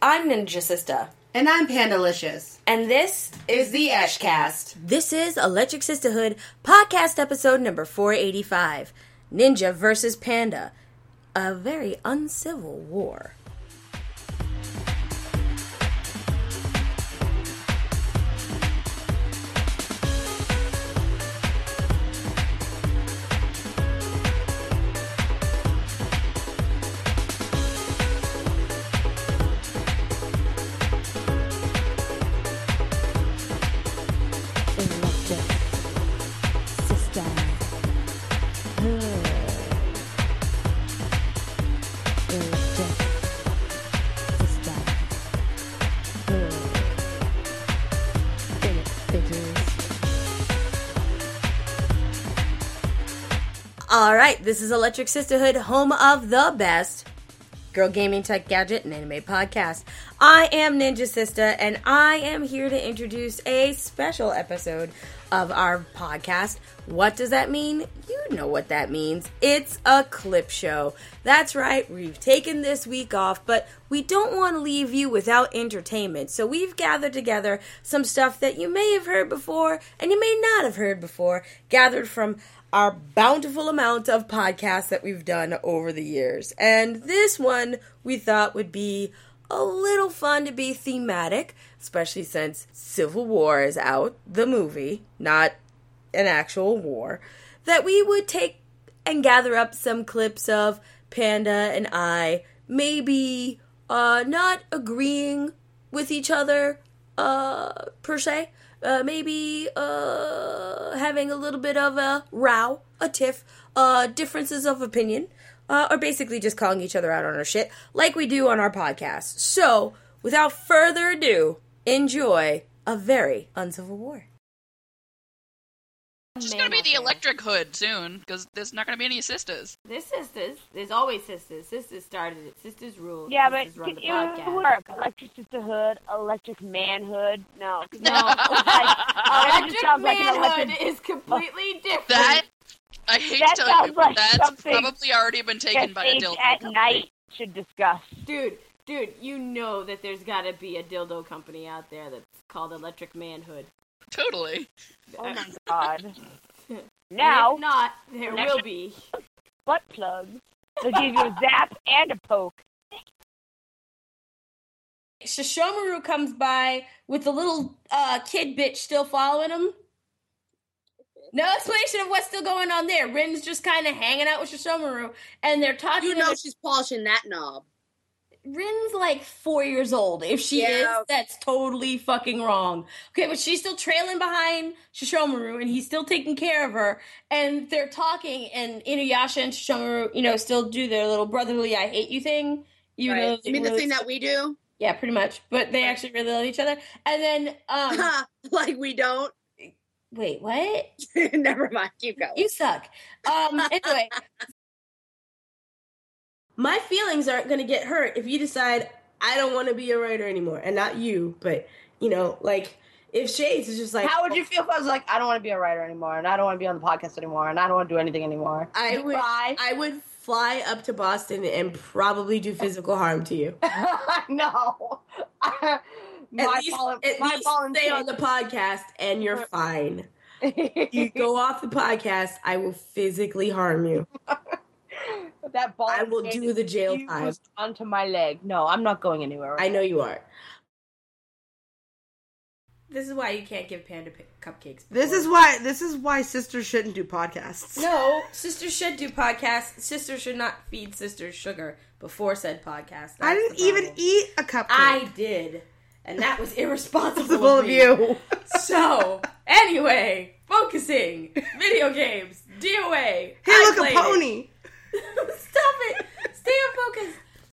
I'm Ninja Sister. And I'm Pandalicious. And this is the Eshcast. This is Electric Sisterhood podcast episode number 485. Ninja versus Panda. A very uncivil war. Alright, this is Electric Sisterhood, home of the best girl gaming tech gadget and anime podcast. I am Ninja Sister, and I am here to introduce a special episode of our podcast. What does that mean? You know what that means. It's a clip show. That's right, we've taken this week off, but we don't want to leave you without entertainment. So we've gathered together some stuff that you may have heard before, and you may not have heard before, gathered from our bountiful amount of podcasts that we've done over the years. And this one we thought would be a little fun to be thematic, especially since Civil War is out, the movie, not an actual war, that we would take and gather up some clips of Panda and I maybe not agreeing with each other per se, maybe having a little bit of a row, a tiff, differences of opinion, or basically just calling each other out on our shit, like we do on our podcast. So, without further ado, enjoy a very uncivil war. It's just gonna be the electric hood soon, because there's not gonna be any sisters. There's sisters. There's always sisters. Sisters started it. Sisters rule. Yeah, sisters but run the it podcast. would work. Electric Sisterhood, Electric Manhood. No. Electric sounds like an Manhood electric... is completely different. That, I hate That to tell you, sounds like that's something probably already been taken by a H dildo at company. night should discuss. Dude, you know that there's gotta be a dildo company out there that's called Electric Manhood. Totally. Oh my god. And Now, if not, there will be. butt plugs. They'll give you a zap and a poke. Shishomaru comes by with the little kid bitch still following him. No explanation of what's still going on there. Rin's just kind of hanging out with Shishomaru, and they're talking. You know she's polishing that knob. Rin's like 4 years old. If she is, that's totally fucking wrong. Okay, but she's still trailing behind Shishomaru, and he's still taking care of her. And they're talking, and Inuyasha and Shishomaru, still do their little brotherly "I hate you" thing. You Right. You mean the thing that we do? Yeah, pretty much. But they actually really love each other. And then, like we don't? wait, what? Never mind. Keep going. You suck. Anyway. My feelings aren't going to get hurt if you decide I don't want to be a writer anymore. And not you, but, if Shades is just like... How would you feel if I was like, I don't want to be a writer anymore, and I don't want to be on the podcast anymore, and I don't want to do anything anymore? I would fly up to Boston and probably do physical harm to you. No. At least stay on the podcast and you're fine. You go off the podcast, I will physically harm you. That ball I will do the jail time. Onto my leg. No, I'm not going anywhere. I know you are. This is why you can't give Panda cupcakes. This is why sisters shouldn't do podcasts. No, sisters should do podcasts. Sisters should not feed sisters sugar before said podcast. I didn't even eat a cupcake. I did. And that was irresponsible Responsible of you. So, anyway, focusing. Video games. DOA. Hey, look, a pony. Stop it. Stay on focus.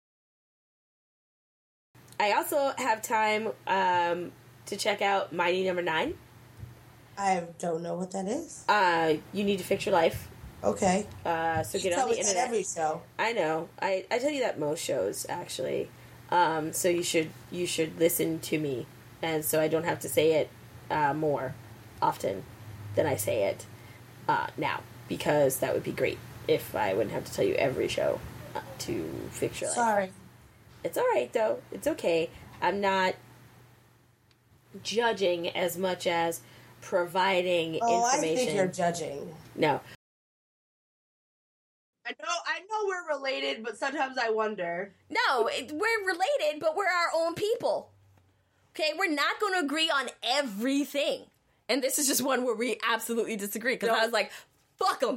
I also have time to check out Mighty Number 9. I don't know what that is. You need to fix your life. Okay. So get on the internet. Every show. I know. I tell you that most shows, actually. So you should listen to me, and so I don't have to say it more often than I say it now, because that would be great if I wouldn't have to tell you every show to fix your life. Sorry. It's all right, though. It's okay. I'm not judging as much as providing information. I think you're judging. No. I know we're related, but sometimes I wonder. No, we're related, but we're our own people. Okay, we're not going to agree on everything. And this is just one where we absolutely disagree, because I was like, fuck them.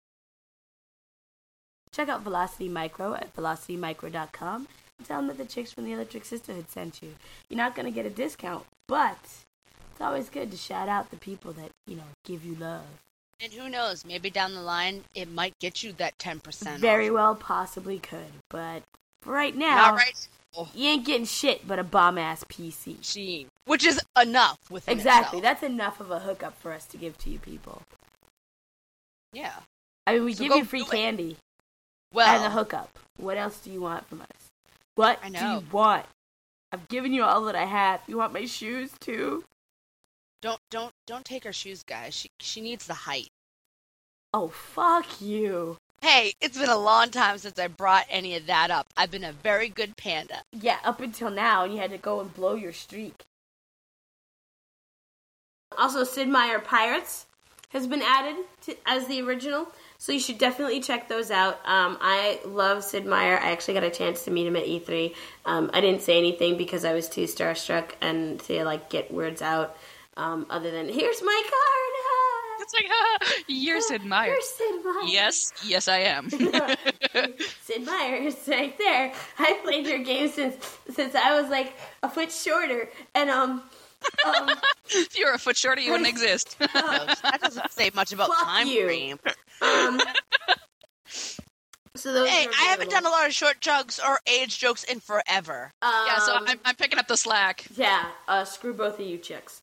Check out Velocity Micro at velocitymicro.com and tell them that the chicks from the Electric Sisterhood sent you. You're not going to get a discount, but it's always good to shout out the people that, give you love. And who knows, maybe down the line, it might get you that 10% Very off. well possibly could, but right now, Not right. You ain't getting shit but a bomb-ass PC. Which is enough within Exactly, itself. that's enough of a hookup for us to give to you people. Yeah. I mean, we So give go you free do it. candy Well, and a hookup. What else do you want from us? What I do know. you want? I've given you all that I have. You want my shoes too? don't take her shoes, guys. She needs the height. Oh, fuck you. Hey, it's been a long time since I brought any of that up. I've been a very good panda. Yeah, up until now, you had to go and blow your streak. Also, Sid Meier Pirates has been added as the original, so you should definitely check those out. I love Sid Meier. I actually got a chance to meet him at E3. I didn't say anything because I was too starstruck and to get words out. Other than, here's my card! It's like, you're Sid Meier. You're Sid Meier. Yes, I am. Sid Meier is right there. I played your game since I was a foot shorter, and If you were a foot shorter, you wouldn't exist. That doesn't say much about Fuck time you. frame. So those Hey, are I haven't done a lot of short jokes or age jokes in forever. Yeah, so I'm picking up the slack. Yeah, screw both of you chicks.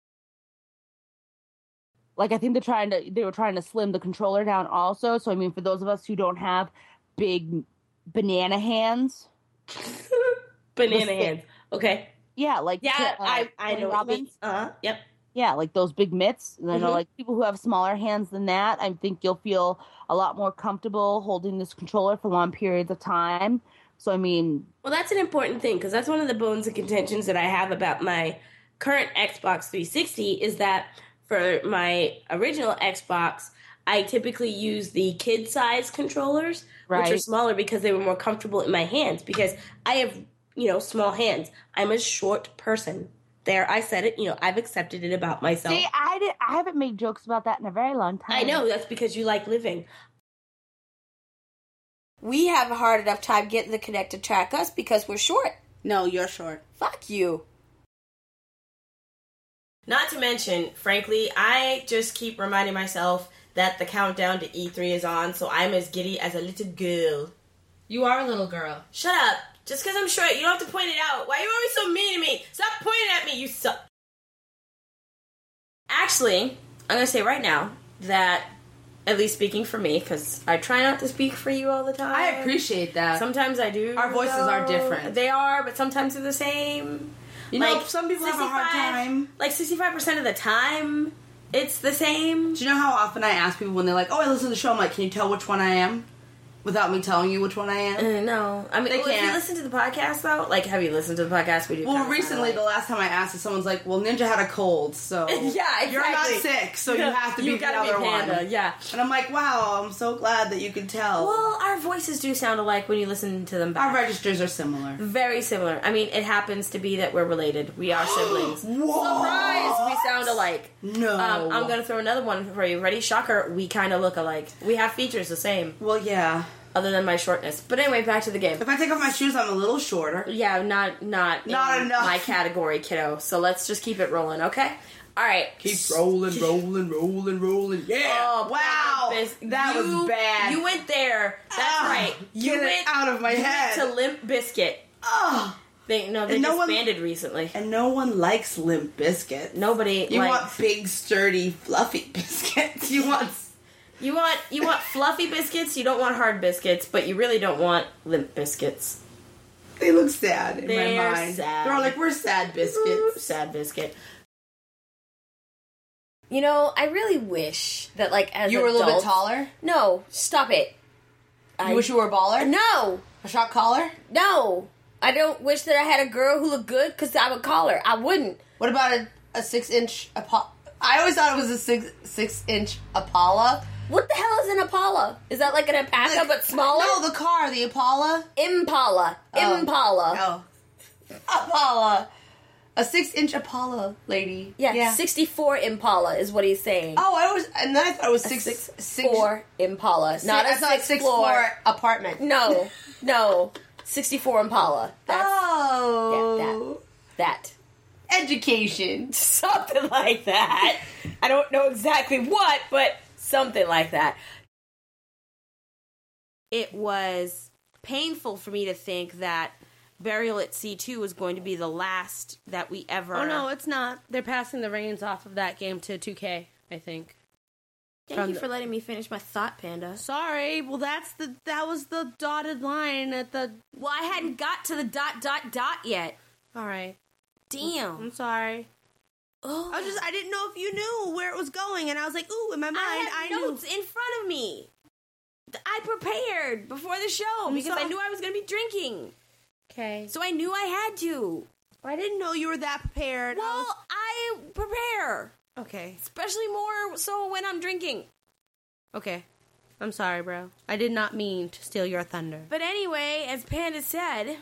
I think they were trying to slim the controller down also. So, I mean, for those of us who don't have big banana hands. Banana hands. Okay. Yeah, I know what you mean. Yep. Yeah, those big mitts. And I know, Mhm. people who have smaller hands than that, I think you'll feel a lot more comfortable holding this controller for long periods of time. So, I mean... Well, that's an important thing, because that's one of the bones of contentions that I have about my current Xbox 360, is that for my original Xbox, I typically use the kid-size controllers, which are smaller because they were more comfortable in my hands, because I have, small hands. I'm a short person. There, I said it. I've accepted it about myself. See, I haven't made jokes about that in a very long time. I know, that's because you like living. We have a hard enough time getting the Kinect to track us because we're short. No, you're short. Fuck you. Not to mention, frankly, I just keep reminding myself that the countdown to E3 is on, so I'm as giddy as a little girl. You are a little girl. Shut up. Just because I'm short, you don't have to point it out. Why are you always so mean to me? Stop pointing at me, you suck. Actually, I'm going to say right now that, at least speaking for me, because I try not to speak for you all the time. I appreciate that. Sometimes I do. Our voices are different. They are, but sometimes they're the same. Some people have a hard time. 65% of the time, it's the same. Do you know how often I ask people when they're like, oh, I listen to the show, I'm like, can you tell which one I am? Without me telling you which one I am? No. I mean, They if you can't. listen to the podcast, though, have you listened to the podcast? We do. Well, recently, the last time I asked, someone's like, well, Ninja had a cold, so... Yeah, exactly. You're not sick, so you have to be the other Panda, one. yeah. And I'm like, wow, I'm so glad that you can tell. Well, our voices do sound alike when you listen to them back. Our registers are similar. Very similar. I mean, it happens to be that we're related. We are siblings. Whoa! Surprise! We sound alike. No. I'm going to throw another one for you. Ready? Shocker. We kind of look alike. We have features the same. Well, yeah. Other than my shortness. But anyway, back to the game. If I take off my shoes, I'm a little shorter. Yeah, not Not in enough. my category, kiddo. So let's just keep it rolling, okay? All right. Keep rolling. Yeah. Oh, wow. That was bad. You went there. That's right. You Get it went out of my head. to Limp Bizkit. Oh. They no disbanded recently. And no one likes Limp Bizkit. Nobody You likes... want big, sturdy, fluffy biscuits. You want fluffy biscuits, you don't want hard biscuits, but you really don't want limp biscuits. They look sad in They're my mind. sad. They're all like, we're sad biscuits. Ooh, sad biscuit. I really wish that, as You were a little bit adults- taller? No, stop it. You wish you were a baller? No! A shot collar? No! I don't wish that I had a girl who looked good because I would call her. I wouldn't. What about a 6-inch Impala? I always thought it was a 6-inch Impala. What the hell is an Impala? Is that like an alpaca but smaller? No, the car, the Impala. Impala. Impala. Oh. Impala. A 6-inch Impala, lady. Yeah, 64 Impala is what he's saying. Oh, and then I thought it was 6'4" Impala, not a 6th floor apartment. No, 64 Impala. That's, that. Education. Something like that. I don't know exactly what, but something like that. It was painful for me to think that Burial at Sea 2 was going to be the last that we ever... Oh, no, it's not. They're passing the reins off of that game to 2K, I think. Thank you for letting me finish my thought, Panda. Sorry. Well, that was the dotted line at the... Well, I hadn't got to the ... yet. All right. Damn. I'm sorry. Oh. I didn't know if you knew where it was going, and I was like, ooh, in my mind, I had notes in front of me. I prepared before the show because I knew I was going to be drinking. Okay. So I knew I had to. I didn't know you were that prepared. Well, I prepare. Okay. Especially more so when I'm drinking. Okay. I'm sorry, bro. I did not mean to steal your thunder. But anyway, as Panda said...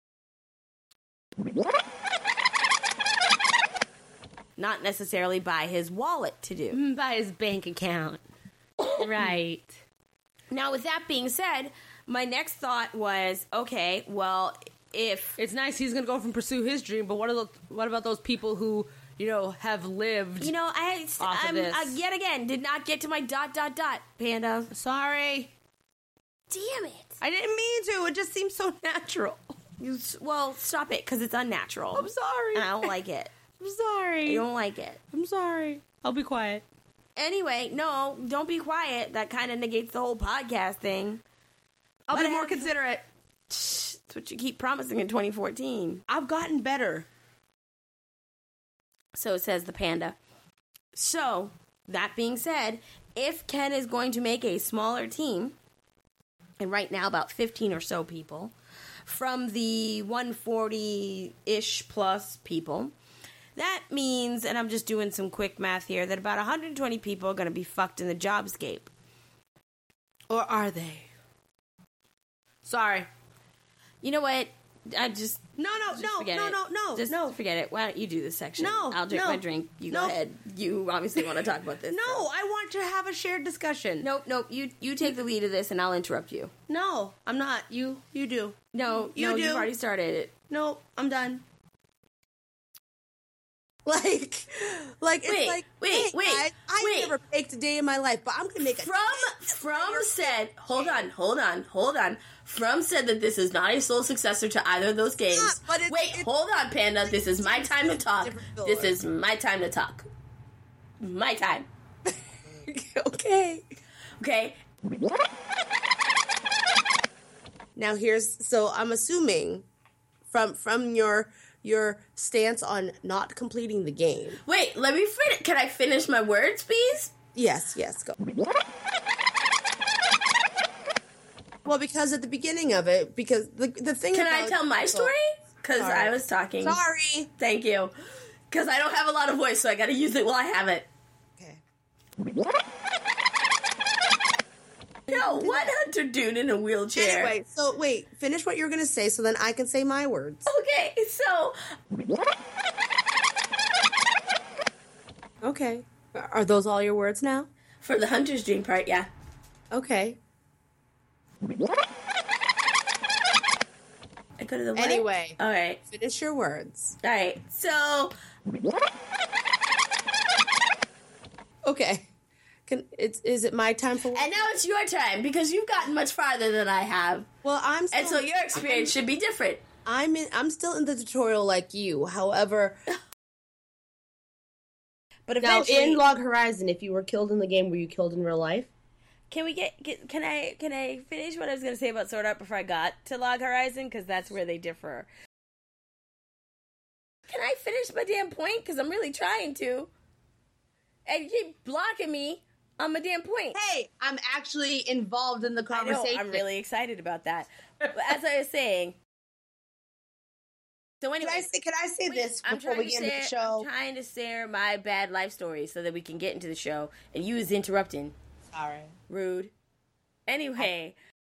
not necessarily by his wallet to do. By his bank account. Right. Now, with that being said, my next thought was, okay, well, if... It's nice he's going to go and pursue his dream, but what about those people who, have lived I'm yet again, did not get to my ... Panda. Sorry. Damn it. I didn't mean to. It just seems so natural. Well, stop it, because it's unnatural. I'm sorry. And I don't like it. I'm sorry. I don't like it. I'm sorry. I'll be quiet. Anyway, no, don't be quiet. That kind of negates the whole podcast thing. I'll be more considerate. That's what you keep promising in 2014. I've gotten better. So says the Panda. So, that being said, if Ken is going to make a smaller team, and right now about 15 or so people, from the 140-ish plus people, that means, and I'm just doing some quick math here, that about 120 people are going to be fucked in the jobscape. Or are they? Sorry. You know what? I just... No. Just forget it. Why don't you do this section? No. I'll drink my drink. You go ahead. You obviously want to talk about this. No, I want to have a shared discussion. Nope. You take the lead of this and I'll interrupt you. No, I'm not. You do. No, you've already started it. No, I'm done. Like it's like wait. I never baked a day in my life, but I'm gonna make it. From said, hold on. From said that this is not a sole successor to either of those games. Hold on, Panda. This is my time to talk. This is my time to talk. My time. Okay. Now so I'm assuming from your stance on not completing the game. Wait, let me finish. Can I finish my words, please? Yes, go. Well, because at the beginning of it, because the thing. Can I tell my story? Because I was talking. Sorry. Thank you. Because I don't have a lot of voice, so I got to use it while I have it. Okay. No, what hunter dude in a wheelchair? Anyway, so finish what you're going to say so then I can say my words. Okay, so... Okay. Are those all your words now? For the hunter's dream part, yeah. Okay. I go to the what? Anyway. All right. Finish your words. All right, so... Okay. Is it my time for? And now it's your time because you've gotten much farther than I have. Well, and so your experience should be different. I'm still in the tutorial like you. However, but eventually, now in Log Horizon, if you were killed in the game, were you killed in real life? Can I finish what I was going to say about Sword Art before I got to Log Horizon? Because that's where they differ. Can I finish my damn point? Because I'm really trying to. And you keep blocking me on my damn point. Hey, I'm actually involved in the conversation. I know, I'm really excited about that. But as I was saying, So anyway, can I say this before we get into the show? I'm trying to share my bad life story so that we can get into the show, and you is interrupting. Sorry. Rude. Anyway.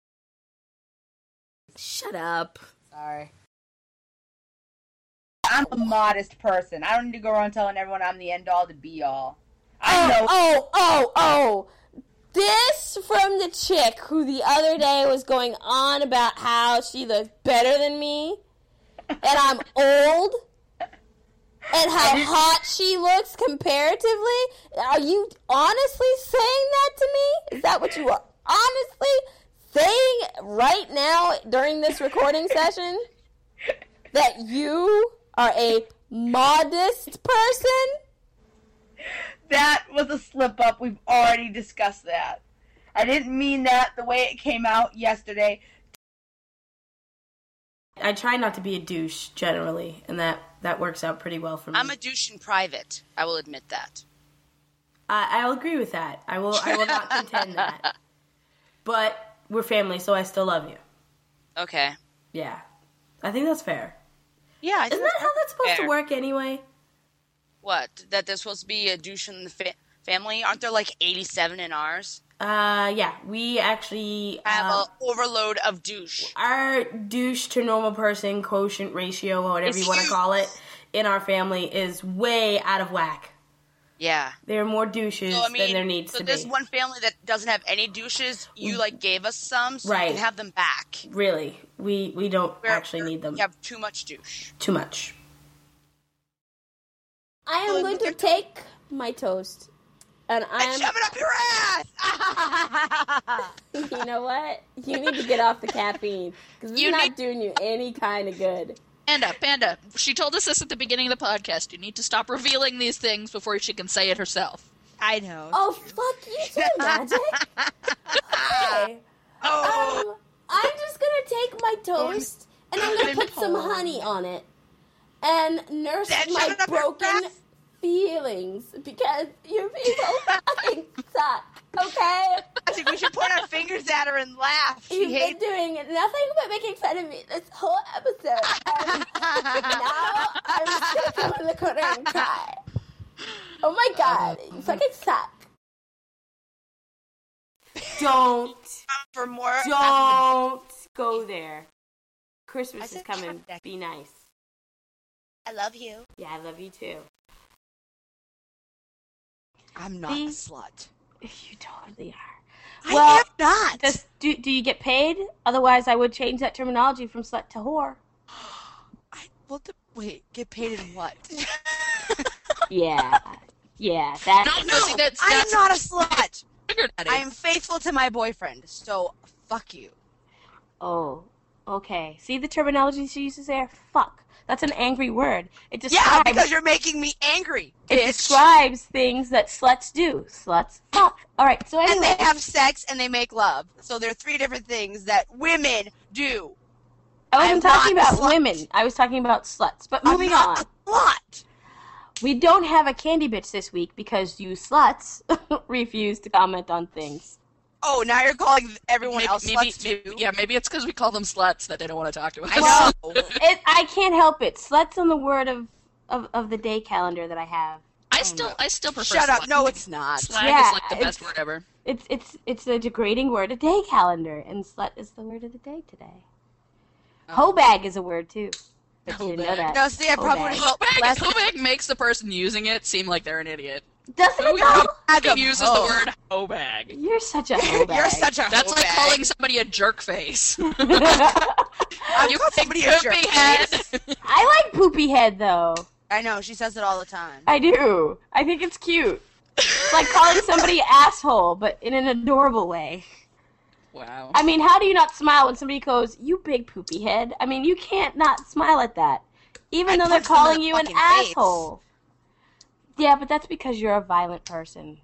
Shut up. Sorry. I'm a modest person. I don't need to go around telling everyone I'm the end all to be all. This from the chick who the other day was going on about how she looks better than me, and I'm old, and how hot she looks comparatively. Are you honestly saying that to me? Is that what you are honestly saying right now during this recording session? That you are a modest person? That was a slip up. We've already discussed that. I didn't mean that the way it came out yesterday. I try not to be a douche generally, and that works out pretty well for me. I'm a douche in private. I will admit that. I'll agree with that. I will not contend that. But we're family, so I still love you. Okay. Yeah. I think that's fair. Yeah, Isn't that how that's supposed to work anyway? What? That there's supposed to be a douche in the family? Aren't there like 87 in ours? Yeah. We actually have an overload of douche. Our douche to normal person quotient ratio, or whatever you want to call it, in our family is way out of whack. Yeah. There are more douches than there needs to be. So there's one family that doesn't have any douches. You, gave us some, so you can have them back. Really. We don't actually need them. We have too much douche. Too much. I am going to take my toast, and shove it up your ass! You know what? You need to get off the caffeine, because it's not doing you any kind of good. Panda, she told us this at the beginning of the podcast. You need to stop revealing these things before she can say it herself. I know. Oh, fuck you too, Magic. Okay. I'm just going to take my toast, and I'm going to put some honey on it, and nurse my broken feelings, because you people fucking suck, okay? I think we should point our fingers at her and laugh. You've been doing nothing but making fun of me this whole episode, and now I'm just going to go in the corner and cry. Oh my god, you fucking suck. Don't go there. Christmas is coming. Be nice. I love you. Yeah, I love you too. I'm not a slut. You totally are. I am not. Do you get paid? Otherwise, I would change that terminology from slut to whore. Wait, get paid in what? Yeah. That. No, see, that's I'm not a slut. I am faithful to my boyfriend, so fuck you. Oh, okay. See the terminology she uses there? Fuck. That's an angry word. It describes, because you're making me angry. It describes things that sluts do. Sluts fuck. All right. So anyway, and they have sex and they make love. So there are 3 different things that women do. I wasn't talking about women. I was talking about sluts. But moving on. I'm not a slut. We don't have a candy bitch this week because you sluts refuse to comment on things. Oh, now you're calling everyone else sluts too? Yeah, maybe it's because we call them sluts that they don't want to talk to us. I know. I can't help it. Sluts on the word of the day calendar that I have. I still prefer Shut slut. up. No, it's not. Slag is like the best word ever. It's a degrading word, a day calendar, and slut is the word of the day today. Hoe bag is a word too. But you didn't know that. No, see, I probably Hoe bag makes the person using it seem like they're an idiot. Doesn't it though? Who uses the word hoe bag? You're such a hoe bag. You're such a hoe That's like bag. calling somebody a jerk face. You call somebody a jerk head. I like poopy head though. I know, she says it all the time. I do. I think it's cute. It's like calling somebody asshole, but in an adorable way. Wow. I mean, how do you not smile when somebody goes, "You big poopy head"? I mean, you can't not smile at that, even though they're calling you an asshole. Yeah, but that's because you're a violent person.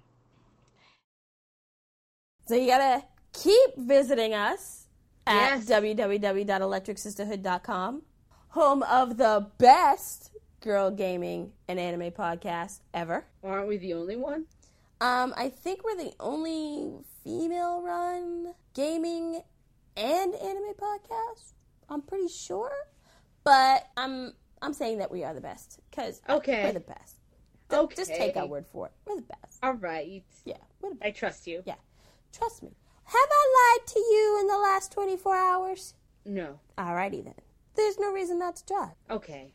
So you gotta keep visiting us at www.electricsisterhood.com, home of the best girl gaming and anime podcast ever. Aren't we the only one? I think we're the only female-run gaming and anime podcast. I'm pretty sure, but I'm I'm saying that we are the best because Okay. we're the best. Okay. Just take our word for it. We're the best. All right. Yeah, we're the best. I trust you. Yeah, trust me. Have I lied to you in the last 24 hours? No. Alrighty then. There's no reason not to try. Okay.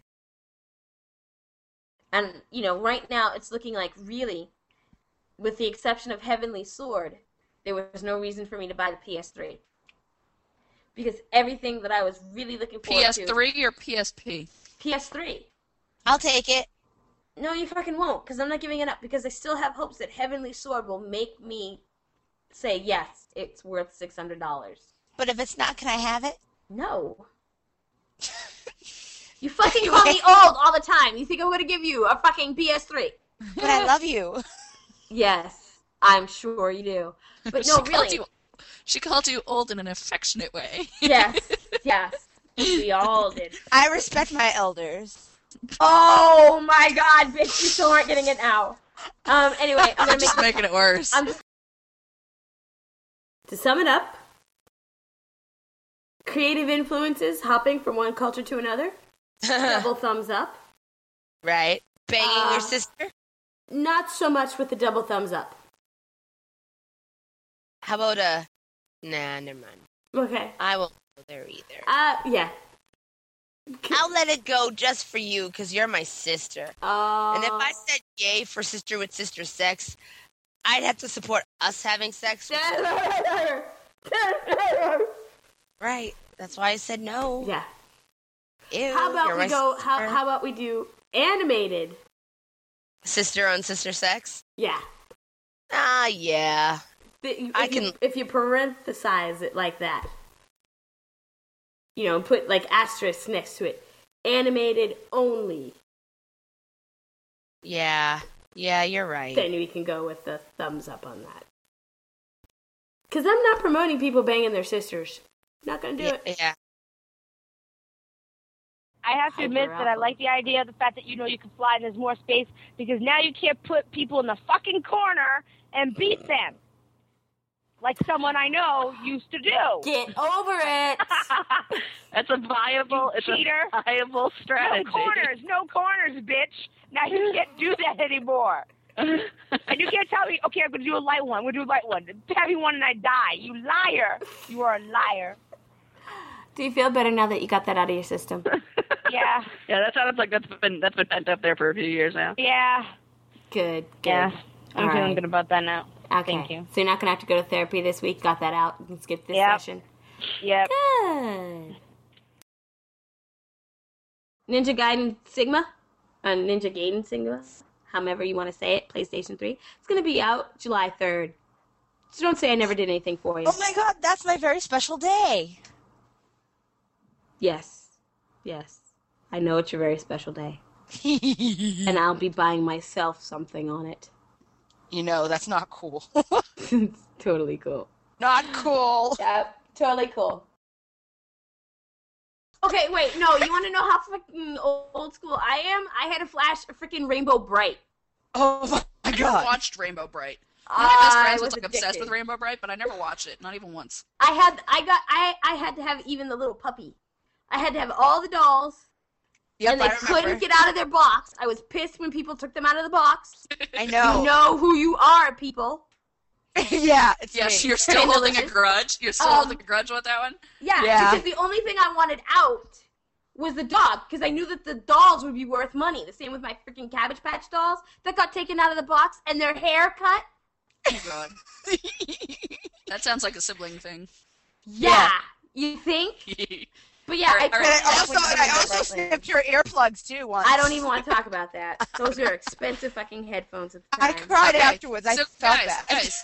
And, right now it's looking like really, with the exception of Heavenly Sword, there was no reason for me to buy the PS3. Because everything that I was really looking forward to... PS3 or PSP? PS3. I'll take it. No, you fucking won't, because I'm not giving it up, because I still have hopes that Heavenly Sword will make me say, yes, it's worth $600. But if it's not, can I have it? No. You fucking call me old all the time. You think I'm going to give you a fucking PS3? But I love you. Yes, I'm sure you do. But no, really. She called you old in an affectionate way. Yes. We all did. I respect my elders. Oh my god, bitch, you still aren't getting it now. Anyway, I'm just making it worse. To sum it up, creative influences hopping from one culture to another. Double thumbs up. Right. Banging your sister? Not so much with the double thumbs up. How about nah, never mind. Okay. I won't go there either. Yeah. I'll let it go just for you, because you're my sister. And if I said yay for sister with sister sex, I'd have to support us having sex. Right. That's why I said no. Yeah. Ew, how about we do animated sister on sister sex? Yeah. Yeah. If you parenthesize it like that, put like asterisk next to it, animated only. Yeah, you're right. Then we can go with the thumbs up on that. Because I'm not promoting people banging their sisters. Not gonna do it. Yeah. I have to admit that I like the idea of the fact that you can fly and there's more space, because now you can't put people in the fucking corner and beat them. Like someone I know used to do. Get over it. That's a viable strategy. No corners, bitch. Now you can't do that anymore. And you can't tell me, okay, I'm going to do a light one. We'll do a light one. Heavy one and I die. You liar. You are a liar. Do you feel better now that you got that out of your system? Yeah. Yeah, that sounds like that's been pent up there for a few years now. Yeah. Good. Yeah. I'm feeling good about that now. Okay. Thank you. So you're not going to have to go to therapy this week? Got that out? You can skip this session? Yep. Good. Ninja Gaiden Sigma? Ninja Gaiden Sigma? However you want to say it. PlayStation 3. It's going to be out July 3rd. So don't say I never did anything for you. Oh my god, that's my very special day. Yes. I know it's your very special day. And I'll be buying myself something on it. That's not cool. It's totally cool. Not cool. Yep, totally cool. Okay, wait, no, you want to know how fucking old school I am? I had a freaking Rainbow Bright. Oh my god. I never watched Rainbow Bright. One of my best friends was obsessed with Rainbow Bright, but I never watched it, not even once. I had to have even the little puppy. I had to have all the dolls. Yep, and they couldn't get out of their box. I was pissed when people took them out of the box. I know. You know who you are, people. Yeah, it's me. You're still holding a grudge? You're still holding a grudge with that one? Yeah, because the only thing I wanted out was the dog, because I knew that the dolls would be worth money. The same with my freaking Cabbage Patch dolls that got taken out of the box and their hair cut. Oh, God. That sounds like a sibling thing. Yeah. You think? But yeah, I also snipped your earplugs too once. I don't even want to talk about that. Those were expensive fucking headphones at the time. I cried afterwards. I felt bad. Guys.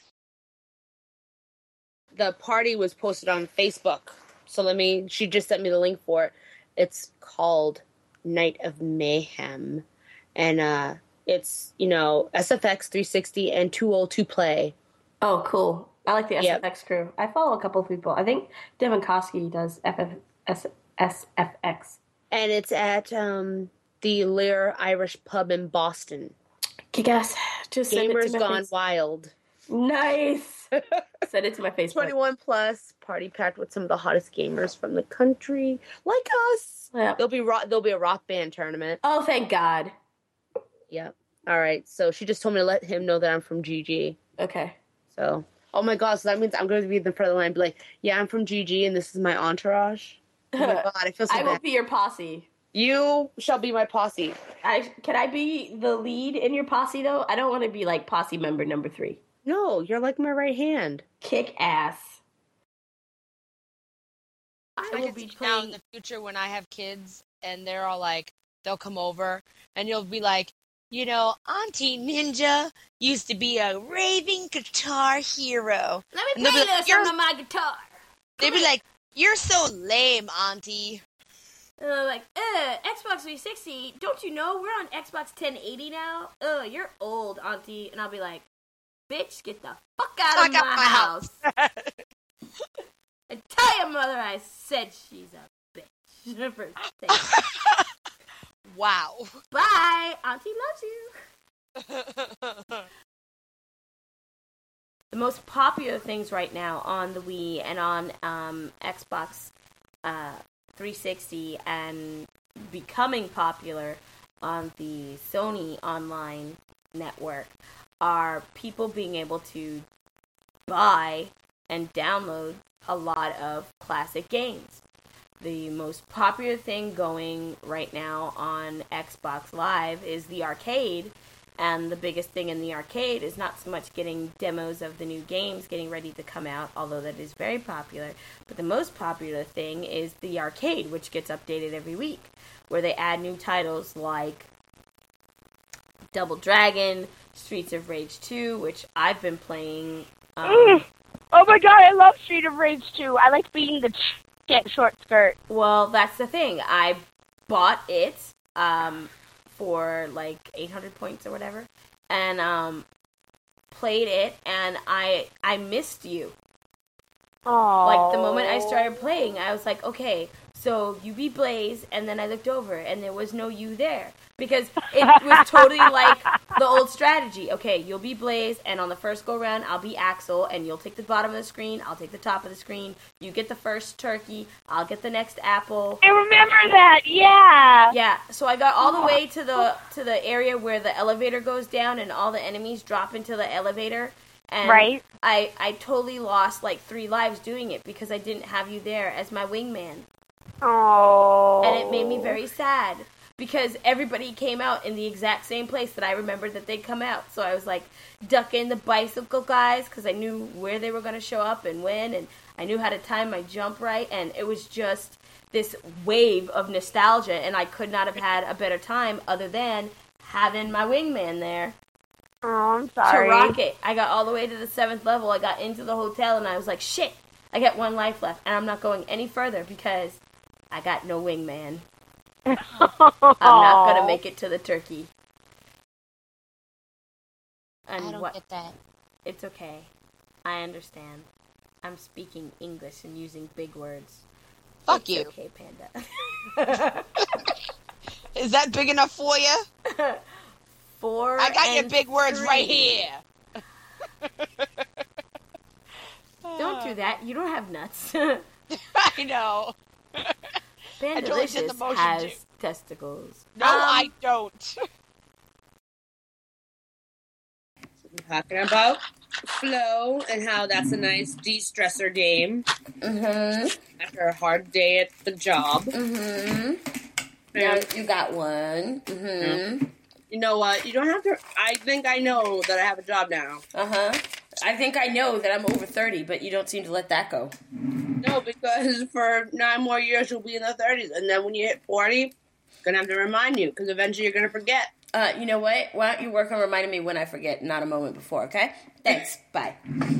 The party was posted on Facebook. So she just sent me the link for it. It's called Night of Mayhem. And it's, SFX 360 and 202 Play. Oh, cool. I like the SFX crew. I follow a couple of people. I think Devin Koski does SFX. And it's at the Lear Irish Pub in Boston. Kick-ass. Just Gamers Gone Wild. Nice. Send it to my Facebook. 21 plus, party packed with some of the hottest gamers from the country, like us. Yes. Yep. There'll be a rock band tournament. Oh, thank God. Yep. All right. So she just told me to let him know that I'm from GG. Okay. So, oh my God. So that means I'm going to be in the front of the line and be like, yeah, I'm from GG and this is my entourage. Oh my God. I feel so I will bad. be your posse. You shall be my posse. Can I be the lead in your posse, though? I don't want to be, like, posse member number 3. No, you're like my right hand. Kick ass. I will be now in the future when I have kids and they're all like, they'll come over and you'll be like, you know, Auntie Ninja used to be a raving guitar hero. Let me play a little something on my guitar. They'd be like, you're so lame, Auntie. Xbox 360, don't you know we're on Xbox 1080 now? You're old, Auntie. And I'll be like, bitch, get the fuck out of my house. And tell your mother I said she's a bitch. Wow. Bye. Auntie loves you. The most popular things right now on the Wii and on Xbox 360 and becoming popular on the Sony online network are people being able to buy and download a lot of classic games. The most popular thing going right now on Xbox Live is the arcade, and the biggest thing in the arcade is not so much getting demos of the new games getting ready to come out, although that is very popular, but the most popular thing is the arcade, which gets updated every week, where they add new titles like Double Dragon, Streets of Rage 2, which I've been playing. Oh my God, I love Street of Rage 2. I like being the chick short skirt. Well, that's the thing. I bought it for like 800 points or whatever, and played it, and I missed you. Aww. Like, the moment I started playing, I was like, okay, so you be Blaze, and then I looked over, and there was no you there. Because it was totally like the old strategy. Okay, you'll be Blaze, and on the first go-round, I'll be Axel, and you'll take the bottom of the screen, I'll take the top of the screen. You get the first turkey, I'll get the next apple. I remember that, yeah! Yeah, so I got all the way to the area where the elevator goes down, and all the enemies drop into the elevator. And right. I totally lost like 3 lives doing it because I didn't have you there as my wingman. Oh. And it made me very sad. Because everybody came out in the exact same place that I remembered that they'd come out. So I was like ducking the bicycle guys because I knew where they were going to show up and when. And I knew how to time my jump right. And it was just this wave of nostalgia. And I could not have had a better time other than having my wingman there. Oh, I'm sorry. To rock it. I got all the way to the 7th level. I got into the hotel and I was like, shit, I got 1 life left. And I'm not going any further because I got no wingman. I'm not going to make it to the turkey. And I don't get that. It's okay. I understand. I'm speaking English and using big words. Fuck you. Okay, Panda. Is that big enough for you? 4 I got your big 3. words right here. Don't do that. You don't have nuts. I know. Pandalicious has testicles. No, I don't. We're talking about Flow and how that's a nice de-stressor game. Mm-hmm. After a hard day at the job. Mm-hmm. Now you got one. Mm-hmm. You know what? You don't have to... I think I know that I have a job now. Uh-huh. I think I know that I'm over 30, but you don't seem to let that go. No, because for 9 more years you'll be in the 30s. And then when you hit 40, I'm going to have to remind you, because eventually you're going to forget. You know what? Why don't you work on reminding me when I forget, not a moment before, okay? Thanks. Bye.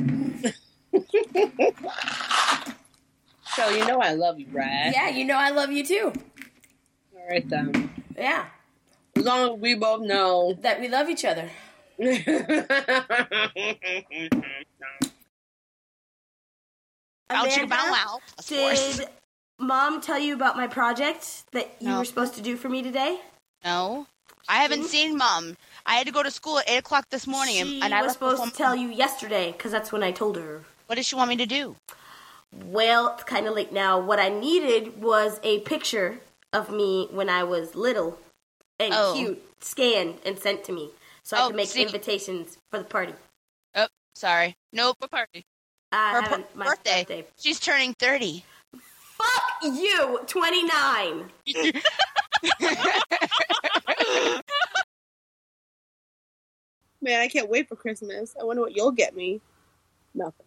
So you know I love you, Brad. Yeah, you know I love you too. All right, then. Yeah. As long as we both know that we love each other. Amanda, did Mom tell you about my project that you were supposed to do for me today? No. I haven't seen Mom. I had to go to school at 8 o'clock this morning. And I was supposed to tell you yesterday, because that's when I told her. What did she want me to do? Well, it's kind of late now. What I needed was a picture of me when I was little and cute scanned and sent to me so I could make invitations for the party. Oh, sorry. Nope, a party. Her birthday. She's turning 30. Fuck you, 29. Man, I can't wait for Christmas. I wonder what you'll get me. Nothing.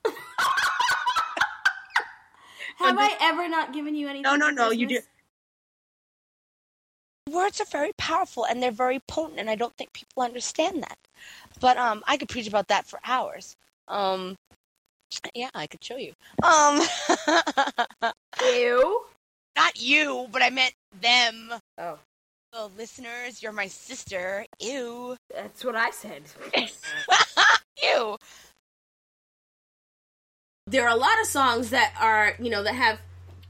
Have I ever not given you anything? No, you do. Words are very powerful and they're very potent, and I don't think people understand that. But I could preach about that for hours. Yeah, I could show you. You? Not you, but I meant them. Oh. Well, listeners, you're my sister. Ew. That's what I said. Ew. There are a lot of songs that are, that have...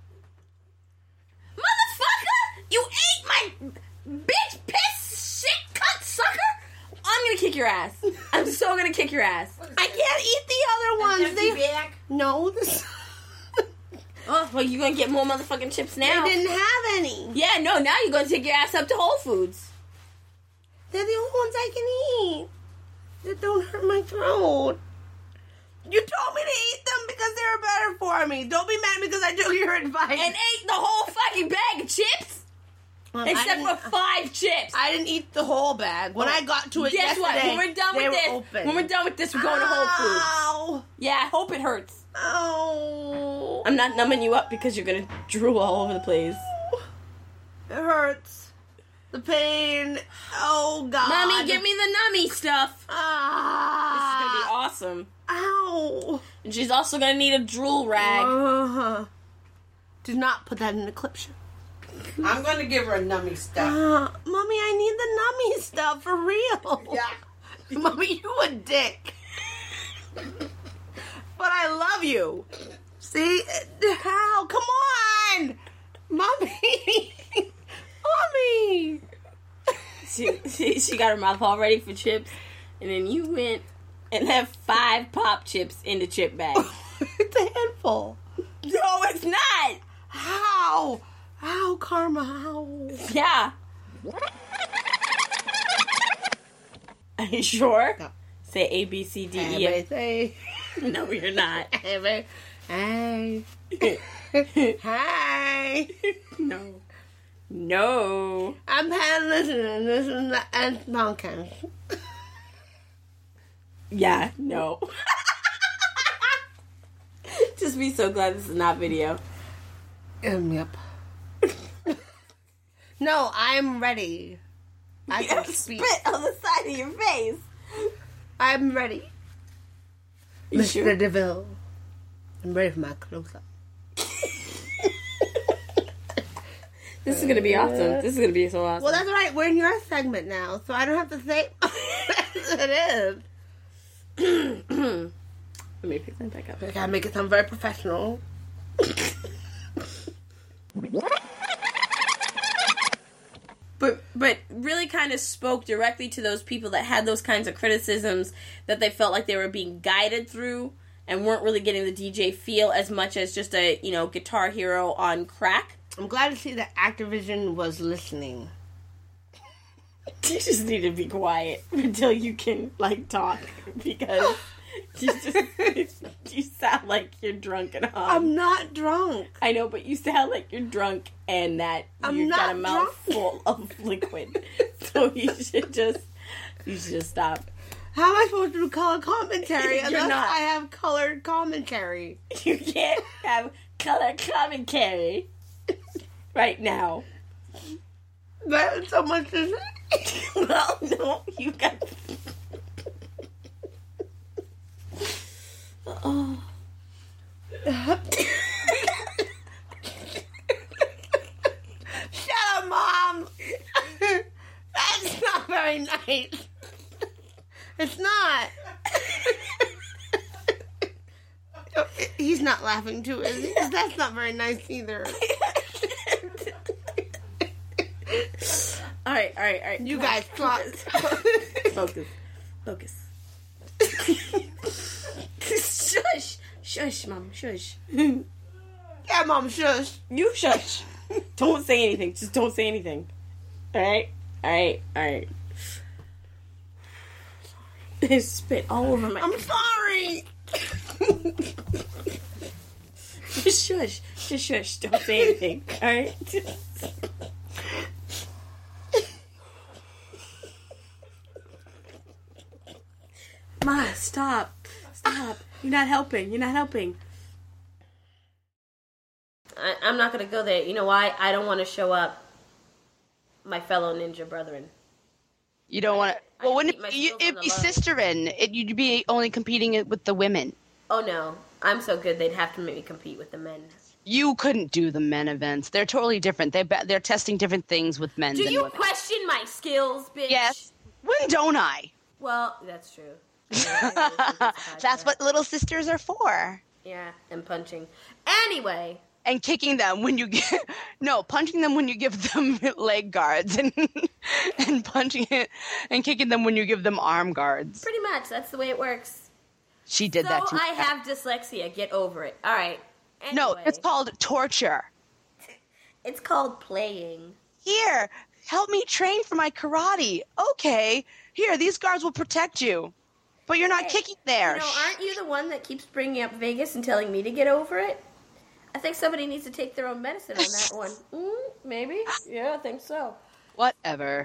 Motherfucker! You ate my bitch, piss, shit, cunt, sucker! I'm gonna kick your ass. I'm so gonna kick your ass. I can't eat the other ones. No, this... Oh, well, you're gonna get more motherfucking chips now. They didn't have any. Yeah, no, now you're gonna take your ass up to Whole Foods. They're the only ones I can eat. That don't hurt my throat. You told me to eat them because they were better for me. Don't be mad because I took your advice. And ate the whole fucking bag of chips? Except for 5 chips. I didn't eat the whole bag. When I got to it yesterday, what? When we're done with this, we're going to Whole Foods. Ow. Yeah, I hope it hurts. Oh. I'm not numbing you up because you're gonna drool all over the place. It hurts. The pain. Oh, God. Mommy, give me the nummy stuff. Ah. This is gonna be awesome. Ow. And she's also gonna need a drool rag. Do not put that in the clip show. I'm gonna give her a nummy stuff. Mommy, I need the nummy stuff for real. Yeah. Mommy, you a dick. But I love you. See? How? Come on! Mommy! Mommy! She got her mouth all ready for chips, and then you went and left 5 pop chips in the chip bag. It's a handful. No, it's not! How? How, Karma? How? Yeah. Are you sure? No. Say A, B, C, D, E, F. Say. No, you're not. Hey. Hi. No. I'm listening and smoking. Yeah, no. Just be so glad this is not video. Yep. No, I'm ready. I can speak. Spit on the side of your face. I'm ready. You Mr. sure? DeVille. I'm ready for my close-up. This is gonna be awesome. This is gonna be so awesome. Well, that's right. We're in your segment now, so I don't have to say it is. Let me pick that back up. I gotta make it sound very professional. But really kind of spoke directly to those people that had those kinds of criticisms that they felt like they were being guided through and weren't really getting the DJ feel as much as just a, Guitar Hero on crack. I'm glad to see that Activision was listening. You just need to be quiet until you can, talk, because you sound like you're drunk and high. I'm not drunk. I know, but you sound like you're drunk and that you've got a mouth full of liquid. So you should just stop. How am I supposed to do color commentary unless not. I have colored commentary? You can't have color commentary right now. That's so much to say. Well, no, you got... Oh. Shut up, Mom! That's not very nice. It's not. He's not laughing too, is he? 'Cause that's not very nice either. All right. You guys talk. Focus. Shush, Mom, shush. Yeah, Mom, shush. You shush. Don't say anything. Just don't say anything. All right. There's spit all over my... I'm sorry. Just shush. Just shush. Don't say anything. All right? Ma, stop. You're not helping. I'm not going to go there. You know why? I don't want to show up my fellow ninja brethren. You don't want to... Well, wouldn't it'd be sisterin. You'd be only competing with the women. Oh, no. I'm so good they'd have to make me compete with the men. You couldn't do the men events. They're totally different. They're testing different things with men. Do than you women. question my skills, bitch? Yes. When don't I? Well, that's true. That's what little sisters are for. Yeah, and punching. Anyway. And kicking them when you punching them when you give them leg guards, and punching it and kicking them when you give them arm guards. Pretty much, that's the way it works. She did that too. So I have dyslexia. Get over it. All right. Anyway. No, it's called torture. It's called playing. Here, help me train for my karate. Okay, here, these guards will protect you, but you're not kicking there. You know, aren't you the one that keeps bringing up Vegas and telling me to get over it? I think somebody needs to take their own medicine on that one. Maybe? Yeah, I think so. Whatever.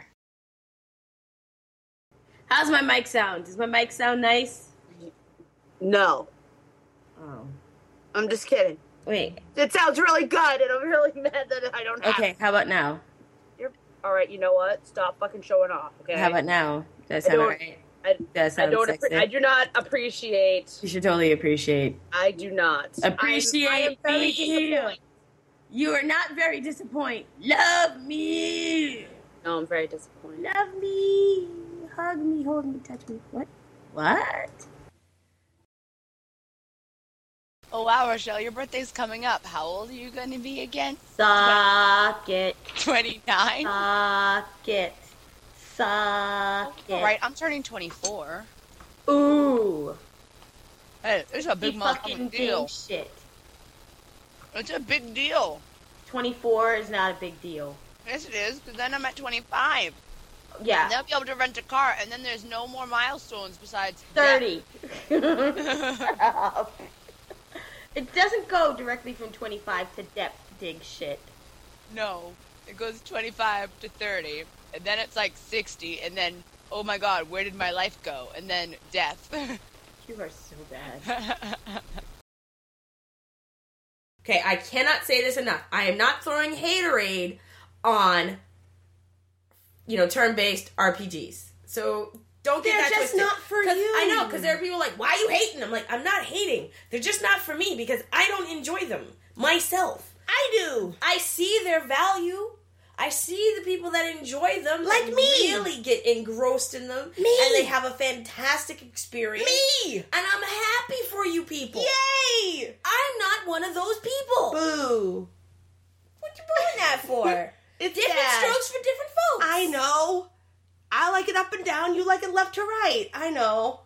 How's my mic sound? Does my mic sound nice? No. Oh. I'm just kidding. Wait. It sounds really good, and I'm really mad that I don't have Okay, how about now? All right, you know what? Stop fucking showing off, okay? How about now? Does that sound right? I do not appreciate. You should totally appreciate. I do not. Appreciate I am very disappointed. You are not very disappointed. Love me. No, I'm very disappointed. Love me. Hug me, hold me, touch me. What? Oh, wow, Rochelle, your birthday's coming up. How old are you going to be again? Suck it. 29? Suck it. Right, I'm turning 24. Ooh. Hey, it's a big fucking deal. Shit. It's a big deal. 24 is not a big deal. Yes, it is, because then I'm at 25. Yeah. And they'll be able to rent a car, and then there's no more milestones besides 30. It doesn't go directly from 25 to depth dig shit. No, it goes 25 to 30, and then it's like 60, and then, oh my god, where did my life go? And then death. You are so bad. Okay, I cannot say this enough. I am not throwing haterade on, turn-based RPGs. So don't get that twisted. They're just not for you. I know, because there are people like, why are you hating? I'm like, I'm not hating. They're just not for me because I don't enjoy them myself. I do. I see their value. I see the people that enjoy them, like that me, really get engrossed in them, and they have a fantastic experience. Me, and I'm happy for you people. Yay! I'm not one of those people. Boo! What you booing that for? It's different strokes for different folks. I know. I like it up and down. You like it left to right. I know.